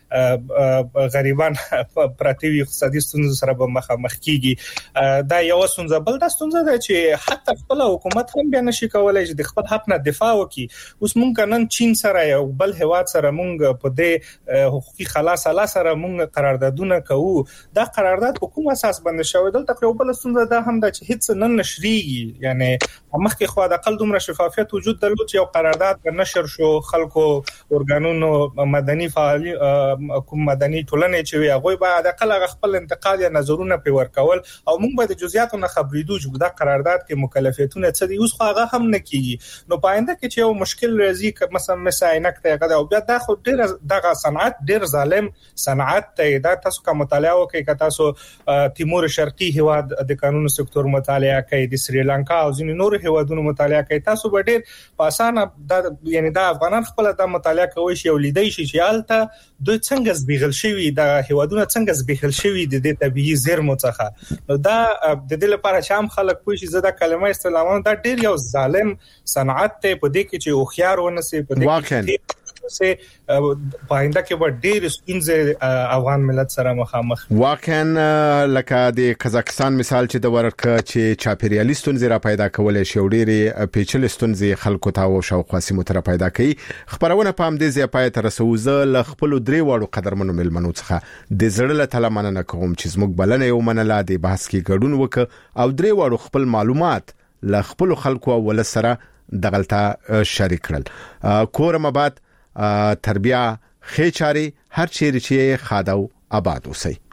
G: سه غریبان پراتیوي اقتصادي ستونزې سره به مخ مخ کیږي دا یو ستونزه بل دا ستونزه ده چې حتی خپل حکومت هم بیا نشي کولای چې د خپل حق نه دفاع وکي اوس مونږ نن چین سره یو بل هواد سره مونږ په دې حقوقي خلاص الله سره مونږ قراردادونه کوو دا قرارداد په کوم اساس باندې شوی دلته یو بل ستونزه ده هم د هیڅ نن نشريږي یعنی مخکې خو د اقل دومره شفافیت وجود درلود چې یو قرارداد په نشر شو خلکو ارګانونو مدني فعال کوم مدني ټولنې چې وي هغه به د اقل خپل انتقاد یا نظرونه په ورکول او موږ به د جزئیاتو نه خبرېدو چې دا قرارداد کې مکلفیتونه څه دي اوس خو هغه هم نه کیږي نو پاینده کې چې یو مشکل راځي مثلا مساینک ته هغه او بیا دا خو ډیر دغه صنعت ډیر ظالم صنعت ته دا تاسو کوم مطالعه وکړئ که تاسو تیمور شرقي هواد د قانون سکتور مطالعه کوي د سریلانکا او ځینې نور هوادونو مطالعه کوي تاسو به ډیر په اسانه د یعنی د افغانان خپل د مطالعه کوي شی ولیدای شي چې حالت دوی څنګه زبېغل شوی د هوادونو څنګه زبېغل شوی د دې طبيعي زیرمو څخه نو دا د دې لپاره چې هم خلک پوه شي زده کلمه استعمالونه دا ډیر یو ظالم صنعت ته په دې کې چې خوخيار ونسي په دې کې سه پاینده کې به ډېر سپینځه افغان ملت سره مخامخ
C: واقعا لکه د قزاقستان مثال چې د ورک چې چاپیریالیستون زیرا پیدا کولې شو ډېری پیچلستون زی خلکو ته او شاوخوا سیمو تر پیدا کړي خبرونه پام دې زی پای تر سوزه ل خپل درې واړو قدرمنو ملمنو څخه د زړه له تلمنه کوم چې زموږ بلنه یو منله د بحث کې ګډون وک او درې واړو خپل معلومات ل خپل خلکو ول سره دغلطه شریک کړل کورم بعد تربیه خېچاري هر چیرې چې خادو آباد اوسئ